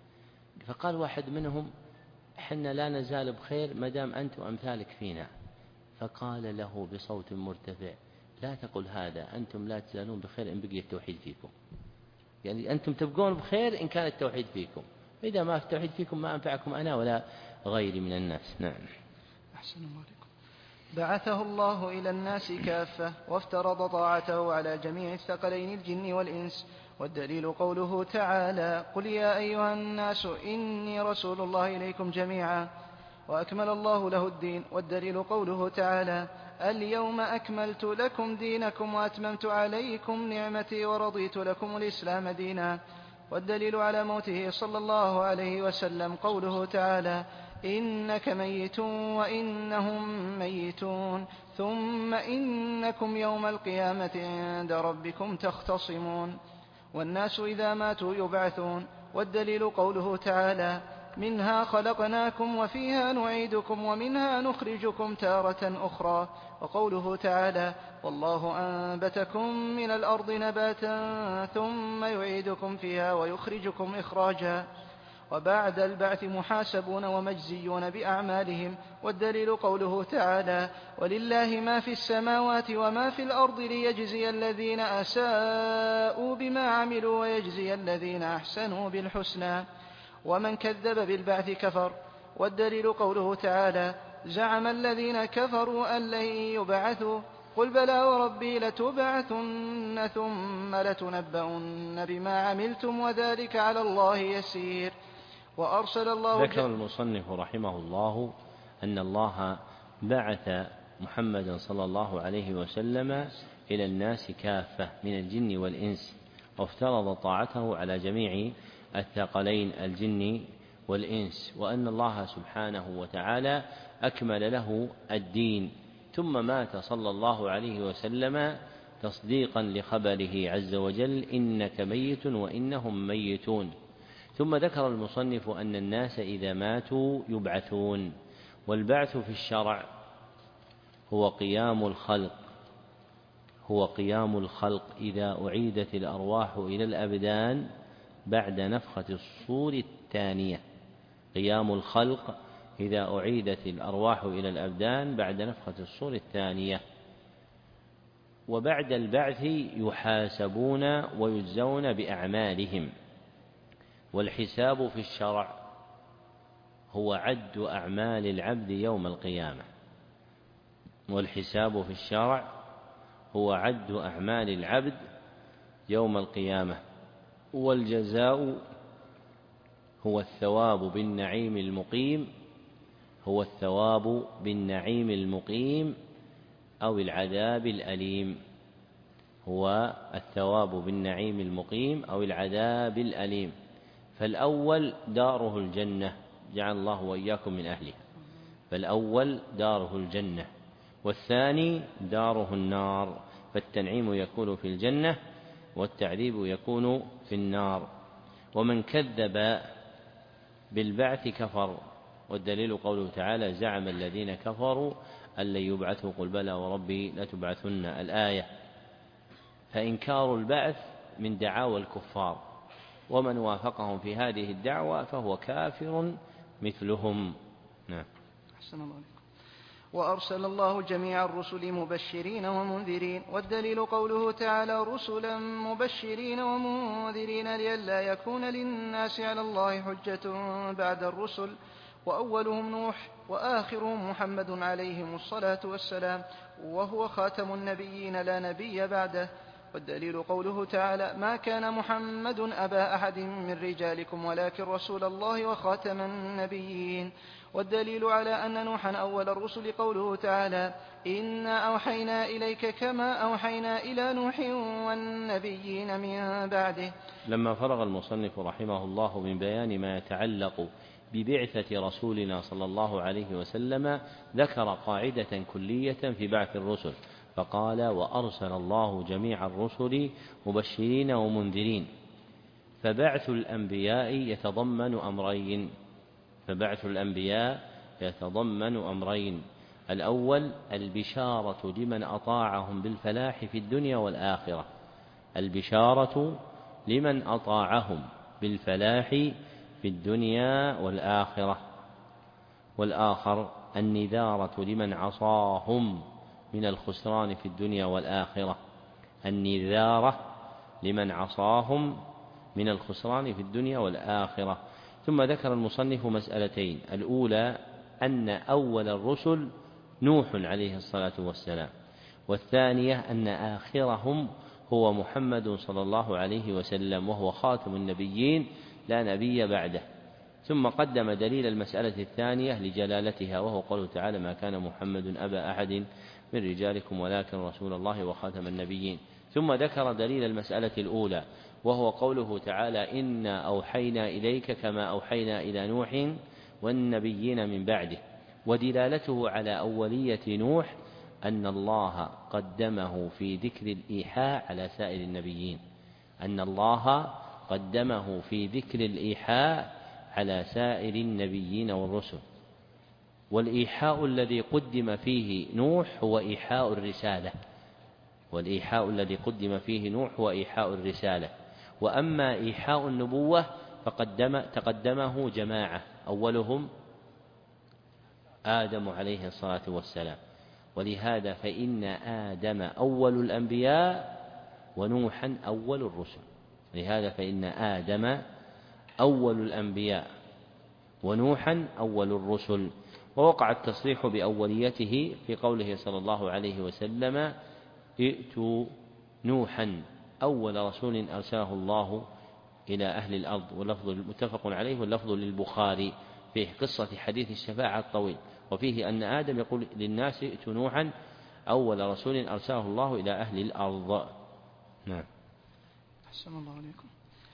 Speaker 1: فقال واحد منهم حنا لا نزال بخير ما دام أنت وأمثالك فينا. فقال له بصوت مرتفع لا تقل هذا، أنتم لا تزالون بخير إن بقي التوحيد فيكم، يعني أنتم تبقون بخير إن كان التوحيد فيكم، إذا ما في التوحيد فيكم ما أنفعكم أنا ولا غيري من الناس. نعم.
Speaker 2: أحسن الله عليكم. بعثه الله إلى الناس كافة وافترض طاعته على جميع الثقلين الجن والإنس، والدليل قوله تعالى قل يا أيها الناس إني رسول الله إليكم جميعا، وأكمل الله له الدين. والدليل قوله تعالى اليوم أكملت لكم دينكم وأتممت عليكم نعمتي ورضيت لكم الإسلام دينا. والدليل على موته صلى الله عليه وسلم قوله تعالى إنك ميت وإنهم ميتون ثم إنكم يوم القيامة عند ربكم تختصمون. والناس إذا ماتوا يبعثون. والدليل قوله تعالى منها خلقناكم وفيها نعيدكم ومنها نخرجكم تارة أخرى. وقوله تعالى والله أنبتكم من الأرض نباتا ثم يعيدكم فيها ويخرجكم إخراجا. وبعد البعث محاسبون ومجزيون بأعمالهم. والدليل قوله تعالى ولله ما في السماوات وما في الأرض ليجزي الذين أساءوا بما عملوا ويجزي الذين أحسنوا بالحسنى. ومن كذب بالبعث كفر. والدليل قوله تعالى زعم الذين كفروا أن لن يبعثوا قل بلى وربي لتبعثن ثم لتنبؤن بما عملتم وذلك على الله يسير. وأرسل الله
Speaker 1: ذكر المصنف رحمه الله أن الله بعث محمدا صلى الله عليه وسلم إلى الناس كافة من الجن والإنس، وافترض طاعته على جميع الثقلين الجن والإنس، وأن الله سبحانه وتعالى أكمل له الدين، ثم مات صلى الله عليه وسلم تصديقا لخبره عز وجل إنك ميت وإنهم ميتون. ثم ذكر المصنف أن الناس إذا ماتوا يبعثون. والبعث في الشرع هو قيام الخلق هو قيام الخلق إذا أعيدت الأرواح إلى الأبدان بعد نفخة الصور الثانية. قيام الخلق إذا أعيدت الأرواح إلى الأبدان بعد نفخة الصور الثانية. وبعد البعث يحاسبون ويجزون بأعمالهم. والحساب في الشرع هو عد أعمال العبد يوم القيامة. والحساب في الشرع هو عد أعمال العبد يوم القيامة. والجزاء هو الثواب بالنعيم المقيم هو الثواب بالنعيم المقيم أو العذاب الأليم هو الثواب بالنعيم المقيم أو العذاب الأليم. فالأول داره الجنة، جعل الله وإياكم من أهله، فالأول داره الجنة، والثاني داره النار، فالتنعيم يكون في الجنة والتعذيب يكون في النار. ومن كذب بالبعث كفر. والدليل قوله تعالى زعم الذين كفروا أن لن يبعثوا قل بلى وربي لتبعثن الآية. فإنكار البعث من دعاوى الكفار، ومن وافقهم في هذه الدعوة فهو كافر مثلهم. نعم.
Speaker 2: أحسن الله عليكم. وأرسل الله جميع الرسل مبشرين ومنذرين، والدليل قوله تعالى رسلا مبشرين ومنذرين لئلا يكون للناس على الله حجة بعد الرسل، وأولهم نوح وآخرهم محمد عليهم الصلاة والسلام، وهو خاتم النبيين لا نبي بعده. والدليل قوله تعالى ما كان محمد أبا أحد من رجالكم ولكن رسول الله وخاتم النبيين. والدليل على أن نوحا أول الرسل قوله تعالى إنا أوحينا إليك كما أوحينا إلى نوح والنبيين من بعده.
Speaker 1: لما فرغ المصنف رحمه الله من بيان ما يتعلق ببعثة رسولنا صلى الله عليه وسلم ذكر قاعدة كلية في بعث الرسل فقال وأرسل الله جميع الرسل مبشرين ومنذرين. فبعث الأنبياء يتضمن أمرين فبعث الأنبياء يتضمن أمرين الأول البشارة لمن أطاعهم بالفلاح في الدنيا والآخرة البشارة لمن أطاعهم بالفلاح في الدنيا والآخرة والآخر النذارة لمن عصاهم من الخسران في الدنيا والآخرة النذارة لمن عصاهم من الخسران في الدنيا والآخرة. ثم ذكر المصنف مسألتين الأولى أن أول الرسل نوح عليه الصلاة والسلام، والثانية أن آخرهم هو محمد صلى الله عليه وسلم وهو خاتم النبيين لا نبي بعده. ثم قدم دليل المسألة الثانية لجلالتها وهو قوله تعالى ما كان محمد أبا أحد من رجالكم ولكن رسول الله وخاتم النبيين. ثم ذكر دليل المسألة الأولى وهو قوله تعالى إنا أوحينا إليك كما أوحينا إلى نوح والنبيين من بعده. ودلالته على أولية نوح أن الله قدمه في ذكر الإيحاء على سائر النبيين أن الله قدمه في ذكر الإيحاء على سائر النبيين والرسل. والإيحاء الذي قدم فيه نوح هو إيحاء الرسالة والإيحاء الذي قدم فيه نوح هو إيحاء الرسالة. وأما إيحاء النبوة فقدم تقدمه جماعة أولهم آدم عليه الصلاة والسلام، ولهذا فإن آدم أول الأنبياء ونوحا أول الرسل لهذا فإن آدم أول الأنبياء ونوحا أول الرسل. ووقع التصريح بأوليته في قوله صلى الله عليه وسلم ائتوا نوحا أول رسول أرسله الله إلى أهل الأرض، واللفظ متفق عليه واللفظ للبخاري فيه قصة حديث الشفاعة الطويل وفيه أن آدم يقول للناس ائتوا نوحا أول رسول أرسله الله إلى أهل الأرض. نعم.
Speaker 2: أحسن الله عليكم.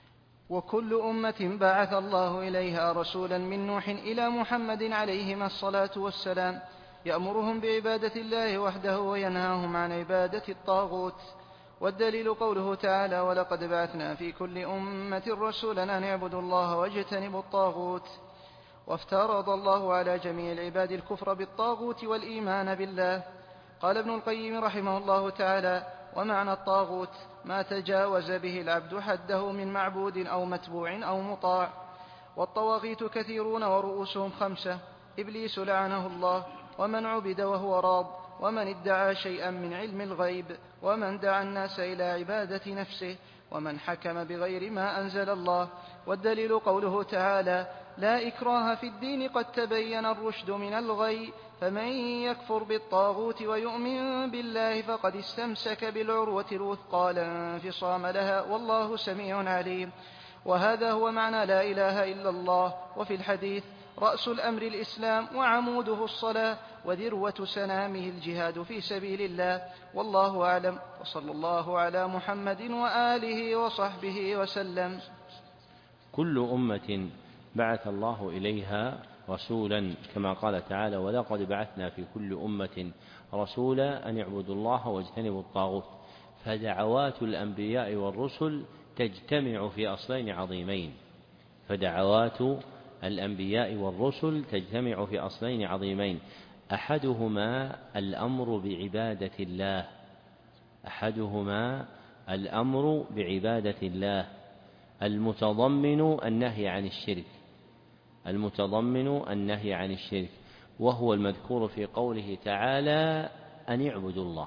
Speaker 2: وكل أمة بعث الله إليها رسولا من نوح إلى محمد عليهما الصلاة والسلام يأمرهم بعبادة الله وحده وينهاهم عن عبادة الطاغوت. والدليل قوله تعالى ولقد بعثنا في كل أمة رسولا أن اعبدوا الله واجتنبوا الطاغوت. وافترض الله على جميع العباد الكفر بالطاغوت والإيمان بالله. قال ابن القيم رحمه الله تعالى ومعنى الطاغوت ما تجاوز به العبد حده من معبود أو متبوع أو مطاع. والطواغيت كثيرون ورؤوسهم خمسة إبليس لعنه الله ومن عبد وهو راض ومن ادعى شيئا من علم الغيب ومن دعا الناس إلى عبادة نفسه ومن حكم بغير ما أنزل الله. والدليل قوله تعالى لا إكراه في الدين قد تبين الرشد من الغي فمن يكفر بالطاغوت ويؤمن بالله فقد استمسك بالعروة الوثقى لا انفصام لها والله سميع عليم. وهذا هو معنى لا إله إلا الله. وفي الحديث رأس الأمر الإسلام وعموده الصلاة وذروة سنامه الجهاد في سبيل الله. والله أعلم وصلى الله على محمد وآله وصحبه وسلم.
Speaker 1: كل أمة بعث الله إليها رسولا كما قال تعالى ولقد بعثنا في كل أمة رسولا أن اعبدوا الله واجتنبوا الطاغوت. فدعوات الأنبياء والرسل تجتمع في أصلين عظيمين فدعوات الأنبياء والرسل تجتمع في أصلين عظيمين أحدهما الأمر بعبادة الله أحدهما الأمر بعبادة الله المتضمن النهي عن الشرك المتضمن النهي عن الشرك وهو المذكور في قوله تعالى أن اعبدوا الله،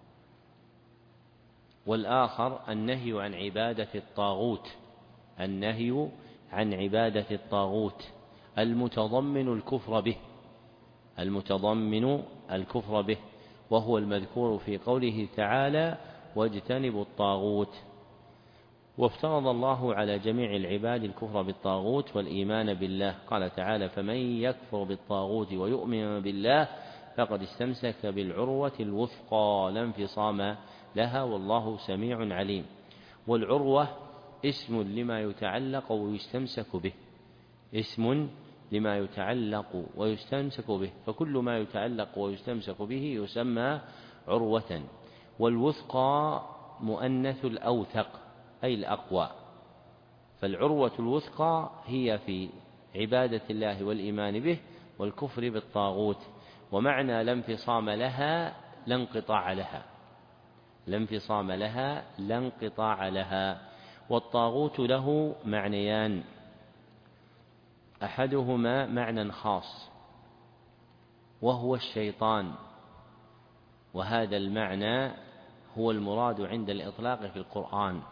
Speaker 1: والآخر النهي عن عبادة الطاغوت، النهي عن عبادة الطاغوت المتضمن الكفر به، المتضمن الكفر به، وهو المذكور في قوله تعالى واجتنبوا الطاغوت. وافترض الله على جميع العباد الكفر بالطاغوت والإيمان بالله، قال تعالى فمن يكفر بالطاغوت ويؤمن بالله فقد استمسك بالعروة الوثقى لا انفصام لها والله سميع عليم. والعروة اسم لما يتعلق ويستمسك به، اسم لما يتعلق ويستمسك به، فكل ما يتعلق ويستمسك به يسمى عروة. والوثقى مؤنث الأوثق أي الأقوى، فالعروة الوثقى هي في عبادة الله والإيمان به والكفر بالطاغوت. ومعنى لا انفصام لها لا انقطاع لها، لا انفصام لها لا انقطاع لها. والطاغوت له معنيان، أحدهما معنى خاص وهو الشيطان، وهذا المعنى هو المراد عند الإطلاق في القرآن،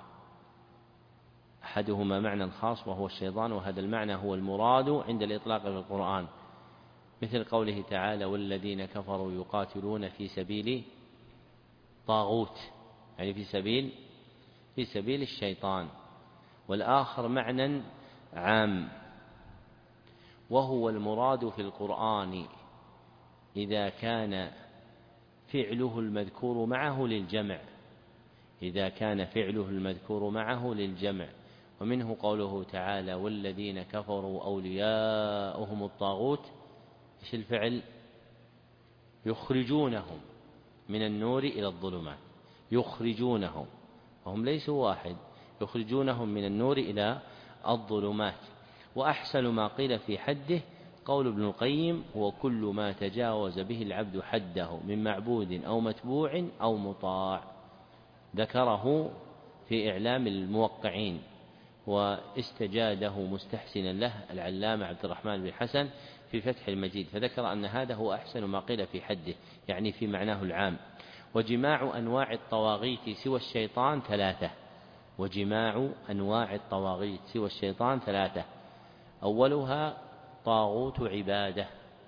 Speaker 1: أحدهما معنى خاص وهو الشيطان، وهذا المعنى هو المراد عند الإطلاق في القرآن، مثل قوله تعالى والذين كفروا يقاتلون في سبيل طاغوت، يعني في سبيل في سبيل الشيطان. والآخر معنى عام وهو المراد في القرآن إذا كان فعله المذكور معه للجمع، إذا كان فعله المذكور معه للجمع. ومنه قوله تعالى والذين كفروا أولياؤهم الطاغوت، إيش الفعل؟ يخرجونهم من النور إلى الظلمات، يخرجونهم، وهم ليسوا واحد، يخرجونهم من النور إلى الظلمات. وأحسن ما قيل في حده قول ابن القيم هو كل ما تجاوز به العبد حده من معبود أو متبوع أو مطاع، ذكره في إعلام الموقعين، واستجاده مستحسنا له العلامة عبد الرحمن بن حسن في فتح المجيد، فذكر أن هذا هو أحسن ما قيل في حده، يعني في معناه العام. وجماع أنواع الطواغيت سوى الشيطان ثلاثة، وجماع أنواع الطواغيت سوى الشيطان ثلاثة، أولها طاغوت عبادة،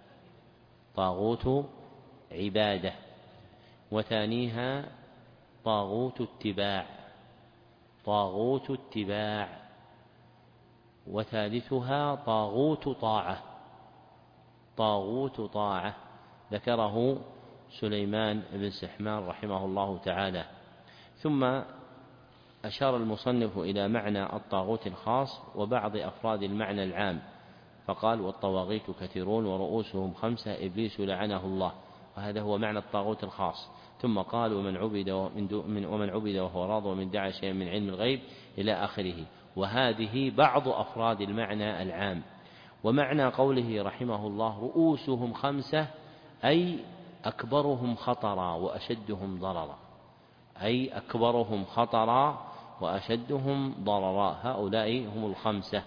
Speaker 1: طاغوت عبادة، وثانيها طاغوت اتباع، طاغوت اتباع، وثالثها طاغوت طاعة، طاغوت طاعة، ذكره سليمان بن سحمان رحمه الله تعالى. ثم أشار المصنف إلى معنى الطاغوت الخاص وبعض أفراد المعنى العام، فقال والطواغيت كثيرون ورؤوسهم خمسة إبليس لعنه الله، وهذا هو معنى الطاغوت الخاص. ثم قال ومن عبد ومن, ومن عبد وهو راض ومن دعا شيئا من علم الغيب إلى آخره. وهذه بعض أفراد المعنى العام. ومعنى قوله رحمه الله رؤوسهم خمسة أي أكبرهم خطرا وأشدهم ضررا، أي أكبرهم خطرا وأشدهم ضررا، هؤلاء هم الخمسة.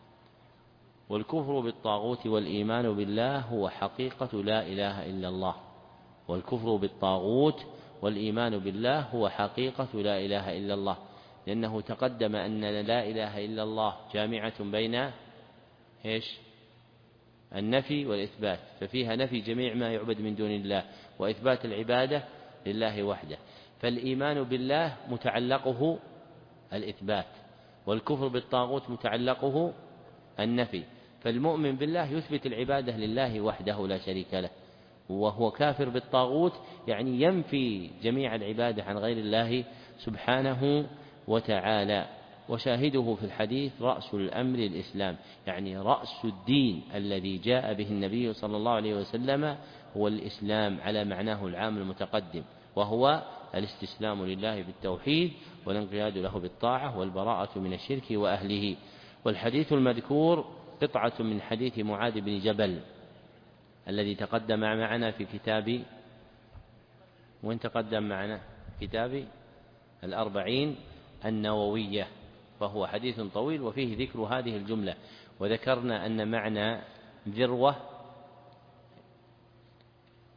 Speaker 1: والكفر بالطاغوت والإيمان بالله هو حقيقة لا إله إلا الله، والكفر بالطاغوت والإيمان بالله هو حقيقة لا إله إلا الله، لأنه تقدم أن لا إله إلا الله جامعة بين إيش؟ النفي والإثبات، ففيها نفي جميع ما يعبد من دون الله وإثبات العبادة لله وحده. فالإيمان بالله متعلقه الإثبات، والكفر بالطاغوت متعلقه النفي. فالمؤمن بالله يثبت العبادة لله وحده لا شريك له، وهو كافر بالطاغوت يعني ينفي جميع العبادة عن غير الله سبحانه وتعالى. وشاهده في الحديث رأس الأمر الإسلام، يعني رأس الدين الذي جاء به النبي صلى الله عليه وسلم هو الإسلام على معناه العام المتقدم، وهو الاستسلام لله بالتوحيد والانقياد له بالطاعة والبراءة من الشرك وأهله. والحديث المذكور قطعة من حديث معاذ بن جبل الذي تقدم معنا في كتاب وين تقدم معنا كتاب الأربعين النووية، فهو حديث طويل وفيه ذكر هذه الجملة. وذكرنا أن معنى ذروة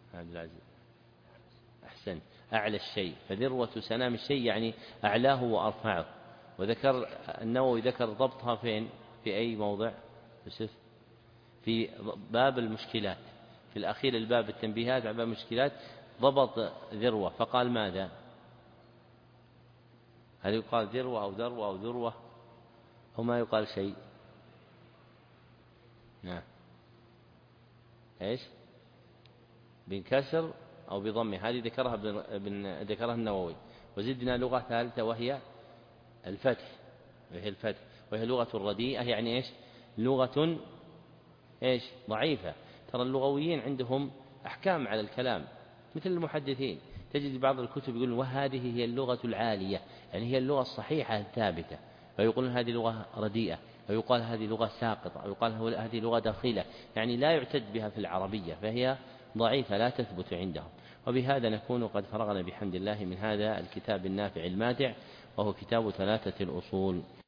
Speaker 1: عبد العزيز أحسن. أعلى الشيء، فذروة سنام الشيء يعني أعلاه وأرفعه. وذكر النووي ذكر ضبطها فين؟ في أي موضع؟ في باب المشكلات، في الأخير الباب التنبيهات على باب المشكلات ضبط ذروة، فقال ماذا؟ هل يقال ذروة أو ذروة أو ذروة أو ما يقال شيء؟ نعم. إيش؟ بكسر أو بضمه، هذه ذكرها ابن ذكرها النووي. وزدنا لغة ثالثة وهي الفتح، وهي الفتح وهي لغة الرديئة، يعني إيش؟ لغة إيش؟ ضعيفة. ترى اللغويين عندهم أحكام على الكلام مثل المحدثين، تجد بعض الكتب يقول وهذه هي اللغة العالية، يعني هي اللغة الصحيحة الثابتة، فيقولون هذه لغة رديئة، أو يقال هذه لغة ساقطة، أو يقال هذه لغة دخيلة، يعني لا يعتد بها في العربية، فهي ضعيفة لا تثبت عندهم. وبهذا نكون قد فرغنا بحمد الله من هذا الكتاب النافع الماتع، وهو كتاب ثلاثة الأصول.